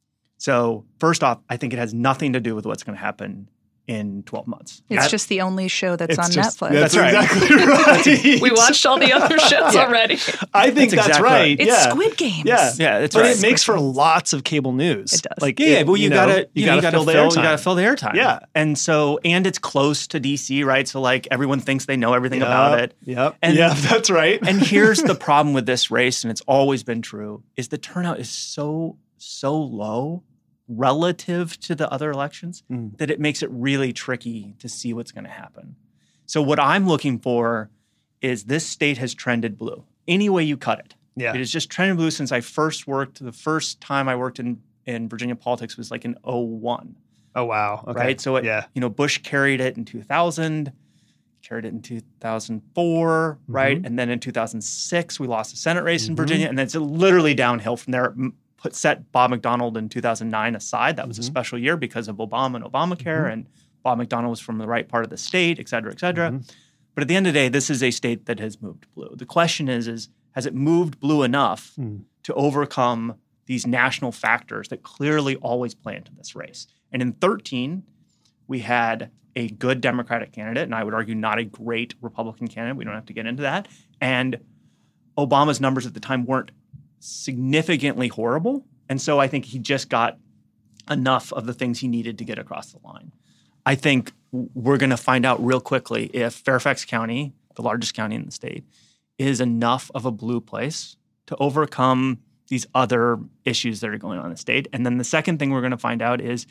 So first off, I think it has nothing to do with what's going to happen in twelve months. It's At- just the only show that's It's on just- Netflix. That's, That's right. exactly right. We watched all the other shows Yeah. already. I think That's that's, exactly right. right. It's yeah. Squid Games. Yeah. Yeah, that's but right. it makes for lots of cable news. It does. Like, Yeah, it- well, you, know, gotta you you, gotta gotta fill the fill, you airtime. gotta fill the airtime. Yeah. and so and it's close to D C, right? So like everyone thinks they know everything Yep, about it. Yep. And- yeah, that's right. And here's the problem with this race, and it's always been true: is the turnout is so so low relative to the other elections Mm. that it makes it really tricky to see what's going to happen. So what I'm looking for is this state has trended blue. Any way you cut it. yeah. It has just trended blue since I first worked. The first time I worked in, in Virginia politics was like in oh one, Oh, wow. Okay. right? So, it, yeah. you know, Bush carried it in two thousand, carried it in two thousand four, right? Mhm. And then in two thousand six, we lost the Senate race in Mhm. Virginia. And then it's literally downhill from there. M- Put set Bob McDonnell in two thousand nine aside. That was Mhm. a special year because of Obama and Obamacare. Mhm. And Bob McDonnell was from the right part of the state, et cetera, et cetera. Mhm. But at the end of the day, this is a state that has moved blue. The question is, is has it moved blue enough Mm. to overcome these national factors that clearly always play into this race? And in thirteen, we had a good Democratic candidate, and I would argue not a great Republican candidate. We don't have to get into that. And Obama's numbers at the time weren't significantly horrible. And so I think he just got enough of the things he needed to get across the line. I think we're going to find out real quickly if Fairfax County, the largest county in the state, is enough of a blue place to overcome these other issues that are going on in the state. And then the second thing we're going to find out is,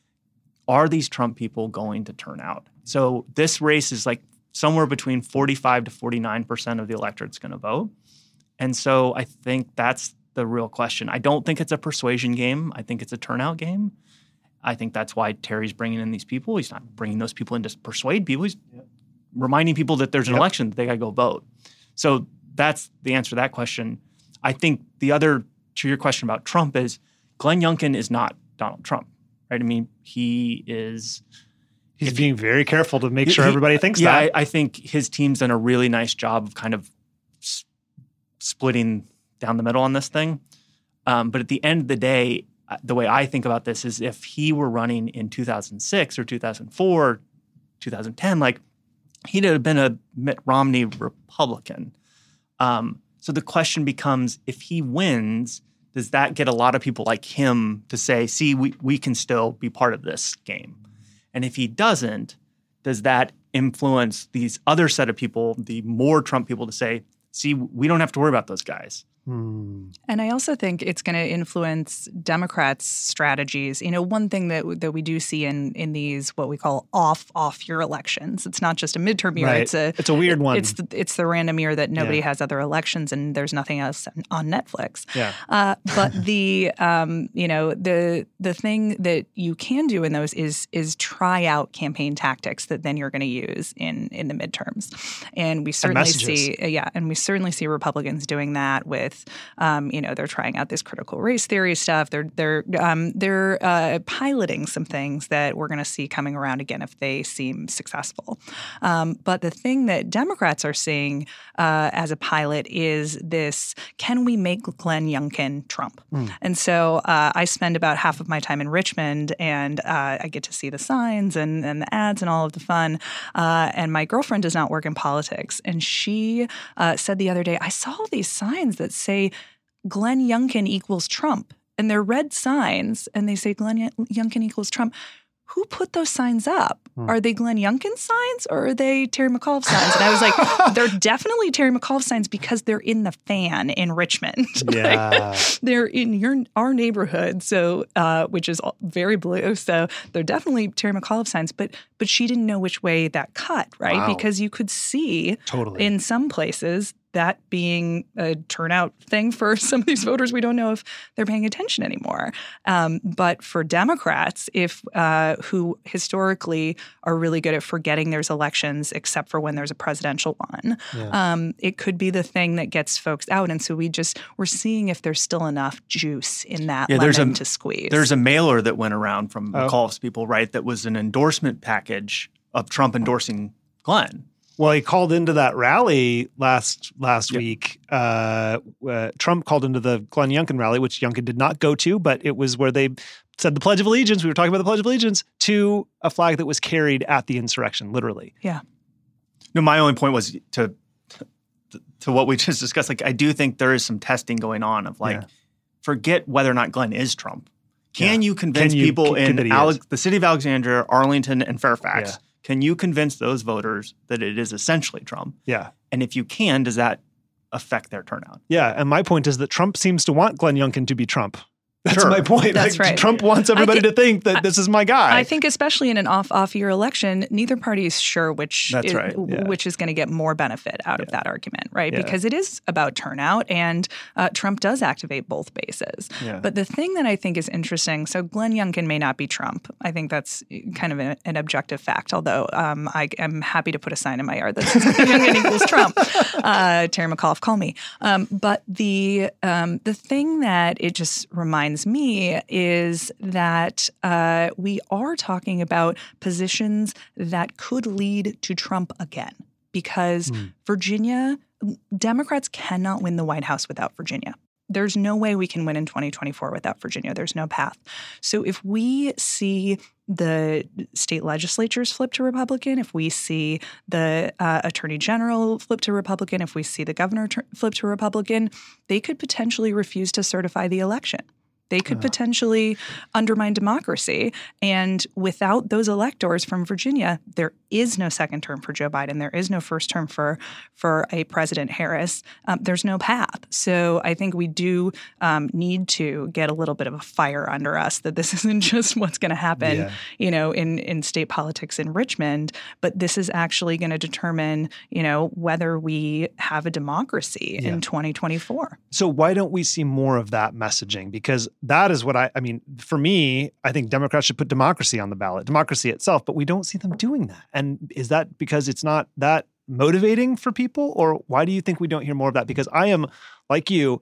are these Trump people going to turn out? So this race is like somewhere between forty-five to forty-nine percent of the electorate's going to vote. And so I think that's the real question. I don't think it's a persuasion game. I think it's a turnout game. I think that's why Terry's bringing in these people. He's not bringing those people in to persuade people. He's yep. reminding people that there's an yep. election, that they got to go vote. So that's the answer to that question. I think the other, to your question about Trump, is Glenn Youngkin is not Donald Trump, right? I mean, he is... He's being very careful to make sure he, everybody thinks yeah, that. Yeah, I, I think his team's done a really nice job of kind of s- splitting down the middle on this thing. Um, but at the end of the day, the way I think about this is, if he were running in two thousand six or two thousand four, two thousand ten, like, he'd have been a Mitt Romney Republican. Um, so the question becomes, if he wins, does that get a lot of people like him to say, see, we, we can still be part of this game? And if he doesn't, does that influence these other set of people, the more Trump people, to say, see, we don't have to worry about those guys? Hmm. And I also think it's going to influence Democrats' strategies. You know, one thing that that we do see in in these what we call off off year elections. It's not just a midterm year. Right. It's a it's a weird one. It's the, it's the random year that nobody yeah. has other elections and there's nothing else on Netflix. Yeah. Uh, but the um, you know the the thing that you can do in those is is try out campaign tactics that then you're going to use in in the midterms. And we certainly and see yeah, and we certainly see Republicans doing that with. Um, you know, they're trying out this critical race theory stuff. They're they're um, they're uh, piloting some things that we're going to see coming around again if they seem successful. Um, but the thing that Democrats are seeing uh, as a pilot is this: can we make Glenn Youngkin Trump? Mm. And so uh, I spend about half of my time in Richmond, and uh, I get to see the signs and, and the ads and all of the fun. Uh, and my girlfriend does not work in politics, and she uh, said the other day, I saw all these signs that say Glenn Youngkin equals Trump, and they're red signs, and they say Glenn Youngkin equals Trump. Who put those signs up? Hmm. Are they Glenn Youngkin signs, or are they Terry McAuliffe signs? And I was like, they're definitely Terry McAuliffe signs because they're in the fan in Richmond. Yeah. Like, they're in your our neighborhood, so uh, which is very blue. So they're definitely Terry McAuliffe signs. But but she didn't know which way that cut, right? Wow. Because you could see totally. in some places that being a turnout thing for some of these voters. We don't know if they're paying attention anymore. Um, but for Democrats, if uh, who historically are really good at forgetting there's elections, except for when there's a presidential one, yeah. um, it could be the thing that gets folks out. And so we just we're seeing if there's still enough juice in that yeah, lemon a, to squeeze. There's a mailer that went around from oh. McAuliffe's people, right? That was an endorsement package of Trump endorsing Glenn. Well, he called into that rally last last yep. week. Uh, uh, Trump called into the Glenn Youngkin rally, which Youngkin did not go to, but it was where they said the Pledge of Allegiance. We were talking about the Pledge of Allegiance to a flag that was carried at the insurrection, literally. Yeah. No, my only point was to to, to what we just discussed. Like, I do think there is some testing going on of like, yeah. forget whether or not Glenn is Trump. Can yeah. you convince Can you, people can, in Ale- the city of Alexandria, Arlington, and Fairfax? Yeah. Can you convince those voters that it is essentially Trump? Yeah. And if you can, does that affect their turnout? Yeah. And my point is that Trump seems to want Glenn Youngkin to be Trump. That's sure. my point. That's like, right. Trump wants everybody th- to think that I, this is my guy. I think especially in an off off year election, neither party is sure which That's is, right. yeah. which is going to get more benefit out yeah. of that argument, right? Yeah. Because it is about turnout, and uh, Trump does activate both bases. Yeah. But the thing that I think is interesting, so Glenn Youngkin may not be Trump. I think that's kind of an, an objective fact, although um, I am happy to put a sign in my yard that says Glenn Youngkin equals Trump. Uh, Terry McAuliffe, call me. Um, but the um, the thing that it just reminds me is that uh, we are talking about positions that could lead to Trump again, because mm. Virginia, Democrats cannot win the White House without Virginia. There's no way we can win in twenty twenty-four without Virginia. There's no path. So if we see the state legislatures flip to Republican, if we see the uh, attorney general flip to Republican, if we see the governor ter- flip to Republican, they could potentially refuse to certify the election. They could Uh. potentially undermine democracy. And without those electors from Virginia, there is no second term for Joe Biden. There is no first term for for a President Harris. Um, there's no path. So I think we do um, need to get a little bit of a fire under us that this isn't just what's going to happen, Yeah. you know, in, in state politics in Richmond, but this is actually going to determine, you know, whether we have a democracy Yeah. in twenty twenty-four. So why don't we see more of that messaging? Because that is what I, I mean, for me, I think Democrats should put democracy on the ballot, democracy itself, but we don't see them doing that. And is that because it's not that motivating for people? Or why do you think we don't hear more of that? Because I am, like you,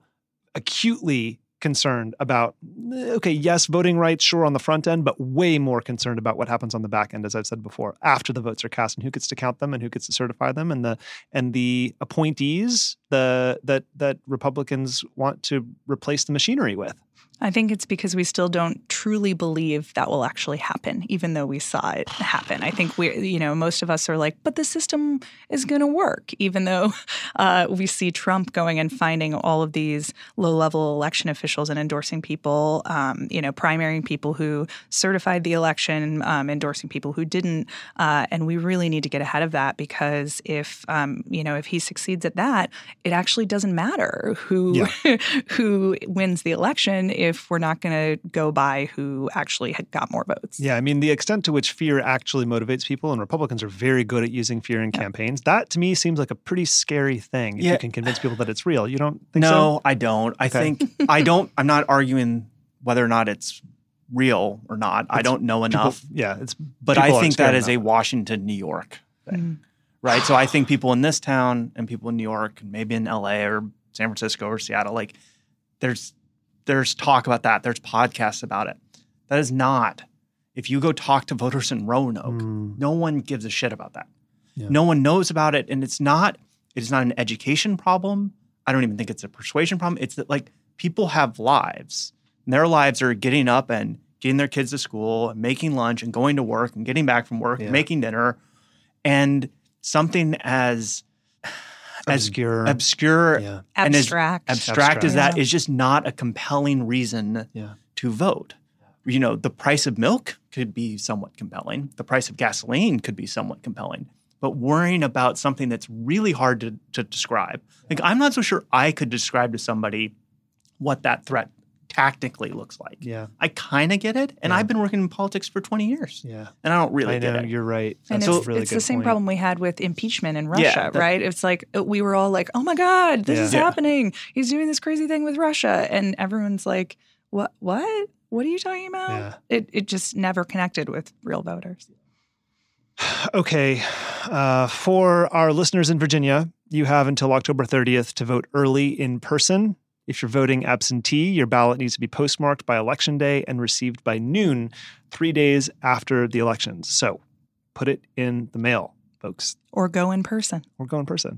acutely concerned about, okay, yes, voting rights, sure, on the front end, but way more concerned about what happens on the back end, as I've said before, after the votes are cast and who gets to count them and who gets to certify them, and the and the appointees the that that Republicans want to replace the machinery with. I think it's because we still don't truly believe that will actually happen, even though we saw it happen. I think we, you know, most of us are like, but the system is going to work, even though uh, we see Trump going and finding all of these low-level election officials and endorsing people, um, you know, primarying people who certified the election, um, endorsing people who didn't. Uh, and we really need to get ahead of that because if, um, you know, if he succeeds at that, it actually doesn't matter who Yeah. who wins the election if we're not going to go by who actually had got more votes. Yeah, I mean, the extent to which fear actually motivates people, and Republicans are very good at using fear in Yeah. campaigns, that to me seems like a pretty scary thing if Yeah. you can convince people that it's real. You don't think no, so? I don't. I Okay. think I don't. I'm not arguing whether or not it's real or not. I It's don't know People- enough. yeah, it's But people I are think scared that is a enough. Washington, New York thing, Mm. right? So I think people in this town and people in New York and maybe in L A or San Francisco or Seattle, like there's there's talk about that. There's podcasts about it. That is not. If you go talk to voters in Roanoke, Mm. no one gives a shit about that. Yeah. No one knows about it, and it's not. It is not an education problem. I don't even think it's a persuasion problem. It's that like people have lives, and their lives are getting up and getting their kids to school, and making lunch, and going to work, and getting back from work, Yeah. and making dinner, and something as as Obscure. obscure yeah. and as Abstract. abstract as that Yeah. is just not a compelling reason Yeah. to vote. You know, the price of milk could be somewhat compelling. The price of gasoline could be somewhat compelling. But worrying about something that's really hard to, to describe. Like, I'm not so sure I could describe to somebody what that threat tactically looks like. Yeah. I kind of get it. And Yeah. I've been working in politics for twenty years. Yeah. And I don't really I get know, it. you're right. And That's it's, a really it's good the same point. problem we had with impeachment in Russia, Yeah, that- right? It's like uh, we were all like, oh my God, this Yeah. is Yeah. happening. He's doing this crazy thing with Russia. And everyone's like, what? What? What are you talking about? Yeah. It, it just never connected with real voters. Okay. Uh, for our listeners in Virginia, you have until October thirtieth to vote early in person. If you're voting absentee, your ballot needs to be postmarked by Election Day and received by noon, three days after the elections. So put it in the mail, folks, Or go in person. or go in person.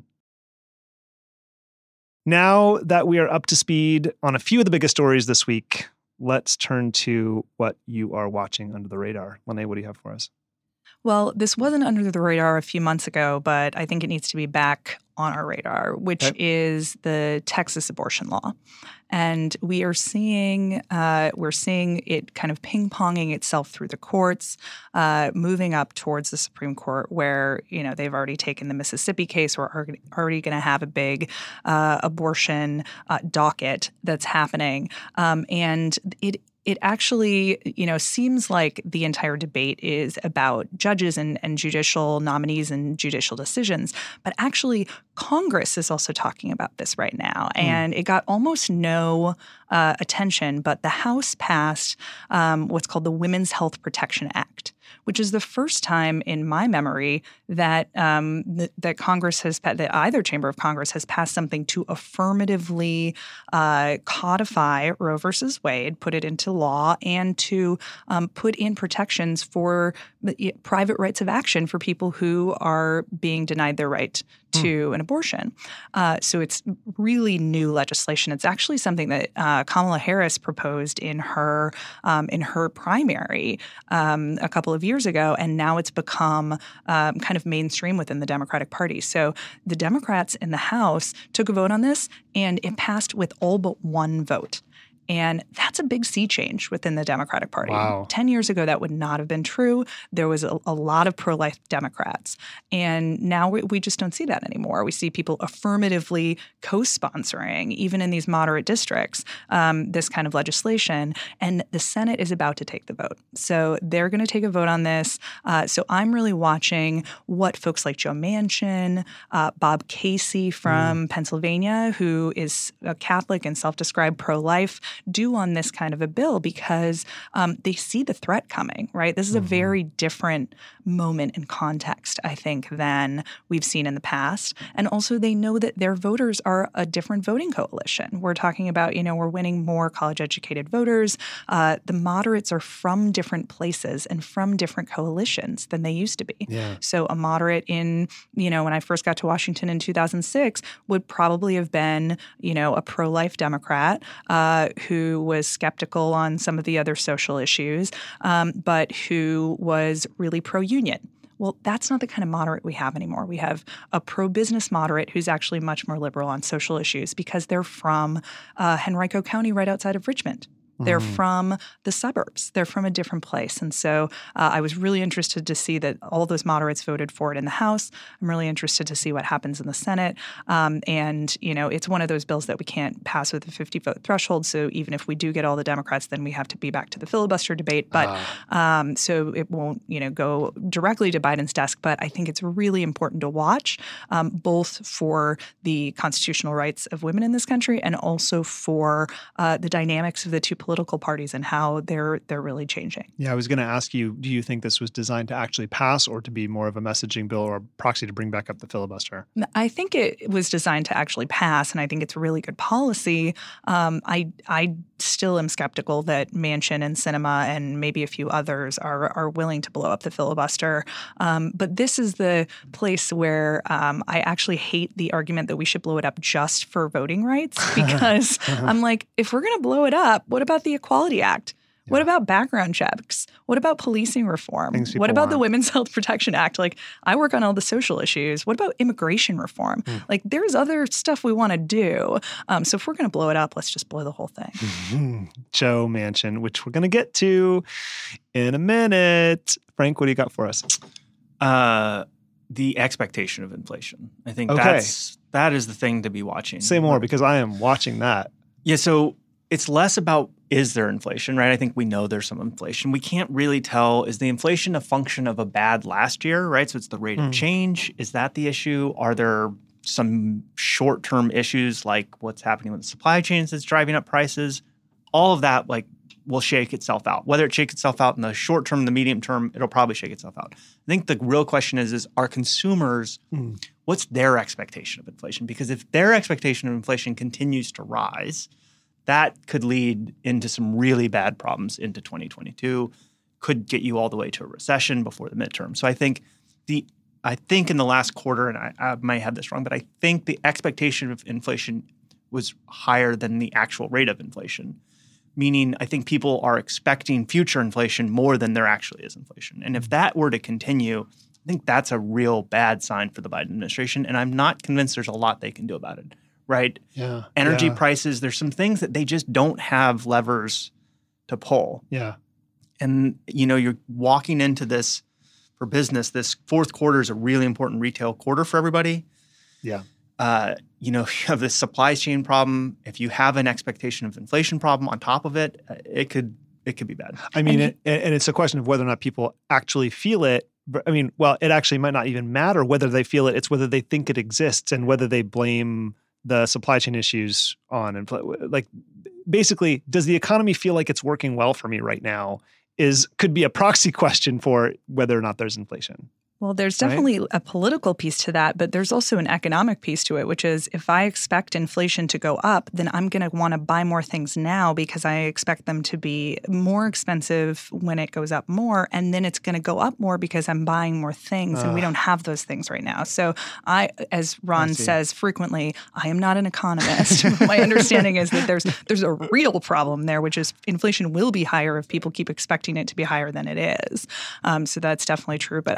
Now that we are up to speed on a few of the biggest stories this week, let's turn to what you are watching under the radar. Lene, what do you have for us? Well, this wasn't under the radar a few months ago, but I think it needs to be back on our radar, which Okay. is the Texas abortion law. And we are seeing uh, we're seeing it kind of ping-ponging itself through the courts, uh, moving up towards the Supreme Court, where you know they've already taken the Mississippi case. We're already, already going to have a big uh, abortion uh, docket that's happening, um, and it. It actually, you know, seems like the entire debate is about judges and, and judicial nominees and judicial decisions. But actually, Congress is also talking about this right now. Mm. And it got almost no uh, attention, but the House passed um, what's called the Women's Health Protection Act, which is the first time in my memory that um, th- that Congress has, that either chamber of Congress has passed something to affirmatively uh, codify Roe versus Wade, put it into law, and to um, put in protections for the, private rights of action for people who are being denied their right to an abortion. Uh, so it's really new legislation. It's actually something that uh, Kamala Harris proposed in her um, in her primary um, a couple of years ago, and now it's become um, kind of mainstream within the Democratic Party. So the Democrats in the House took a vote on this, and it passed with all but one vote. And that's a big sea change within the Democratic Party. Wow. Ten years ago, that would not have been true. There was a, a lot of pro-life Democrats. And now we, we just don't see that anymore. We see people affirmatively co-sponsoring, even in these moderate districts, um, this kind of legislation. And the Senate is about to take the vote. So they're going to take a vote on this. Uh, so I'm really watching what folks like Joe Manchin, uh, Bob Casey from mm. Pennsylvania, who is a Catholic and self-described pro-life, do on this kind of a bill because um, they see the threat coming, right? This is a very different moment and context, I think, than we've seen in the past. And also they know that their voters are a different voting coalition. We're talking about, you know, we're winning more college-educated voters. Uh, the moderates are from different places and from different coalitions than they used to be. Yeah. So a moderate in, you know, when I first got to Washington in two thousand six would probably have been, you know, a pro-life Democrat uh, who was skeptical on some of the other social issues, um, but who was really pro-union. Well, that's not the kind of moderate we have anymore. We have a pro-business moderate who's actually much more liberal on social issues because they're from uh, Henrico County right outside of Richmond. They're mm. from the suburbs. They're from a different place. And so uh, I was really interested to see that all those moderates voted for it in the House. I'm really interested to see what happens in the Senate. Um, and, you know, it's one of those bills that we can't pass with a fifty-vote threshold. So even if we do get all the Democrats, then we have to be back to the filibuster debate. But uh. um, so it won't, you know, go directly to Biden's desk. But I think it's really important to watch, um, both for the constitutional rights of women in this country and also for uh, the dynamics of the two political parties and how they're they're really changing. Yeah, I was going to ask you, do you think this was designed to actually pass or to be more of a messaging bill or a proxy to bring back up the filibuster? I think it was designed to actually pass, and I think it's really good policy. Um, I I still am skeptical that Manchin and Sinema and maybe a few others are are willing to blow up the filibuster. Um, but this is the place where um, I actually hate the argument that we should blow it up just for voting rights because I'm like, if we're going to blow it up, what about the Equality Act? Yeah. What about background checks? What about policing reform? What about want. the Women's Health Protection Act? Like, I work on all the social issues. What about immigration reform? Mm. Like, there's other stuff we want to do. Um, so if we're going to blow it up, let's just blow the whole thing. Mm-hmm. Joe Manchin, which we're going to get to in a minute. Frank, what do you got for us? Uh, the expectation of inflation. I think okay. that's that is the thing to be watching. Say more, because I am watching that. Yeah, so it's less about is there inflation, right? I think we know there's some inflation. We can't really tell, is the inflation a function of a bad last year, right? So it's the rate mm. of change. Is that the issue? Are there some short-term issues like what's happening with the supply chains that's driving up prices? All of that like will shake itself out. Whether it shakes itself out in the short term, the medium term, it'll probably shake itself out. I think the real question is, is are consumers, mm. what's their expectation of inflation? Because if their expectation of inflation continues to rise, that could lead into some really bad problems into twenty twenty-two, could get you all the way to a recession before the midterm. So I think the I think in the last quarter, and I, I might have this wrong, but I think the expectation of inflation was higher than the actual rate of inflation, meaning I think people are expecting future inflation more than there actually is inflation. And if that were to continue, I think that's a real bad sign for the Biden administration, and I'm not convinced there's a lot they can do about it. Right? Yeah. Energy yeah. prices, there's some things that they just don't have levers to pull. Yeah. And, you know, you're walking into this for business. This fourth quarter is a really important retail quarter for everybody. Yeah. Uh, you know, you have this supply chain problem. If you have an expectation of inflation problem on top of it, it could it could be bad. I mean, and, it, and it's a question of whether or not people actually feel it. I mean, well, it actually might not even matter whether they feel it. It's whether they think it exists and whether they blame the supply chain issues on. And like, basically, does the economy feel like it's working well for me right now is could be a proxy question for whether or not there's inflation. Well, there's definitely right? a political piece to that, but there's also an economic piece to it, which is if I expect inflation to go up, then I'm going to want to buy more things now because I expect them to be more expensive when it goes up more. And then it's going to go up more because I'm buying more things, uh, and we don't have those things right now. So I, as Ron says frequently, I am not an economist. My understanding is that there's there's a real problem there, which is inflation will be higher if people keep expecting it to be higher than it is. Um, so that's definitely true. But and I will. It,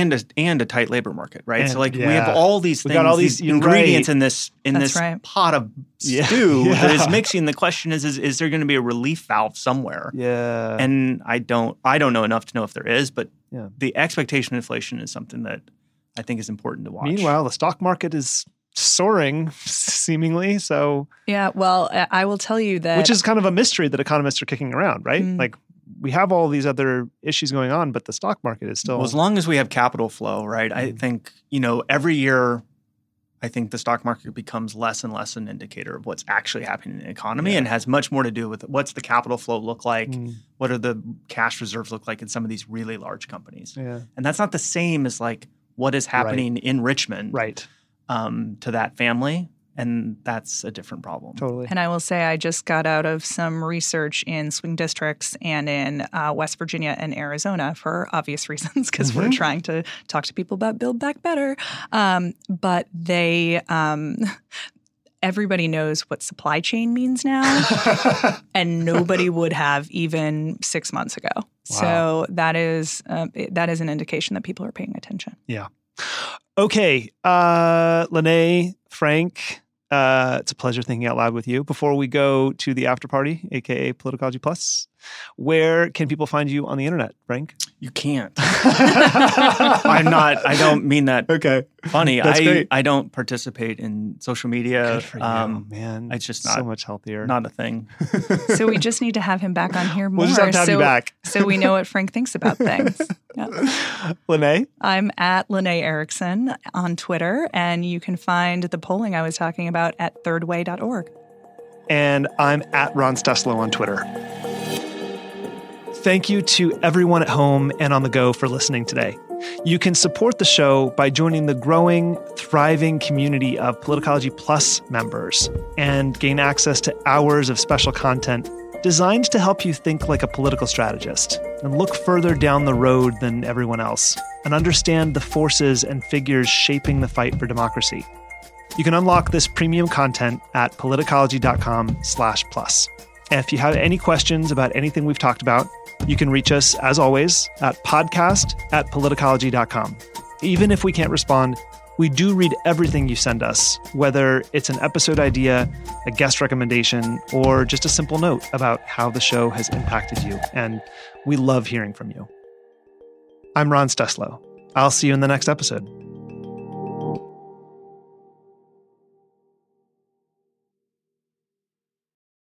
and a, and a tight labor market, right? And, so like yeah. we have all these We things, got all these, these- you're ingredients right. in this in That's this right. pot of Yeah. stew Yeah. that is mixing. The question is, is is there going to be a relief valve somewhere? Yeah. And I don't I don't know enough to know if there is, but Yeah. the expectation of inflation is something that I think is important to watch. Meanwhile, the stock market is soaring, seemingly. So, Yeah, well, I I will tell you that which is kind of a mystery that economists are kicking around, right? Mm. Like we have all these other issues going on, but the stock market is still. Well, as long as we have capital flow, right? I Mm. think, you know, every year, I think the stock market becomes less and less an indicator of what's actually happening in the economy Yeah. and has much more to do with what's the capital flow look like? Mm, What are the cash reserves look like in some of these really large companies? yeah. And that's not the same as like what is happening in Richmond Right. um, to that family. And that's a different problem. Totally. And I will say I just got out of some research in swing districts and in uh, West Virginia and Arizona for obvious reasons because Mhm. we're trying to talk to people about Build Back Better. Um, but they, um, everybody knows what supply chain means now, and nobody would have even six months ago. So that is uh, that is an indication that people are paying attention. Okay. Uh, Lene, Frank, uh, it's a pleasure thinking out loud with you. Before we go to the after party, A K A Politicology Plus, where can people find you on the internet, Frank? You can't. I'm not, I don't mean that Okay. funny. That's I, great. I don't participate in social media. Good for you, Um, man. it's just so not- much healthier. Not a thing. So we just need to have him back on here more. We'll just have to have so, you back. so we know what Frank thinks about things. Yeah. Lene? I'm at Lene Erickson on Twitter, and you can find the polling I was talking about at third way dot org. And I'm at Ron Steslow on Twitter. Thank you to everyone at home and on the go for listening today. You can support the show by joining the growing, thriving community of Politicology Plus members and gain access to hours of special content designed to help you think like a political strategist and look further down the road than everyone else and understand the forces and figures shaping the fight for democracy. You can unlock this premium content at politicology.com slash plus. And if you have any questions about anything we've talked about, you can reach us, as always, at podcast at politicology dot com. Even if we can't respond, we do read everything you send us, whether it's an episode idea, a guest recommendation, or just a simple note about how the show has impacted you. And we love hearing from you. I'm Ron Steslow. I'll see you in the next episode.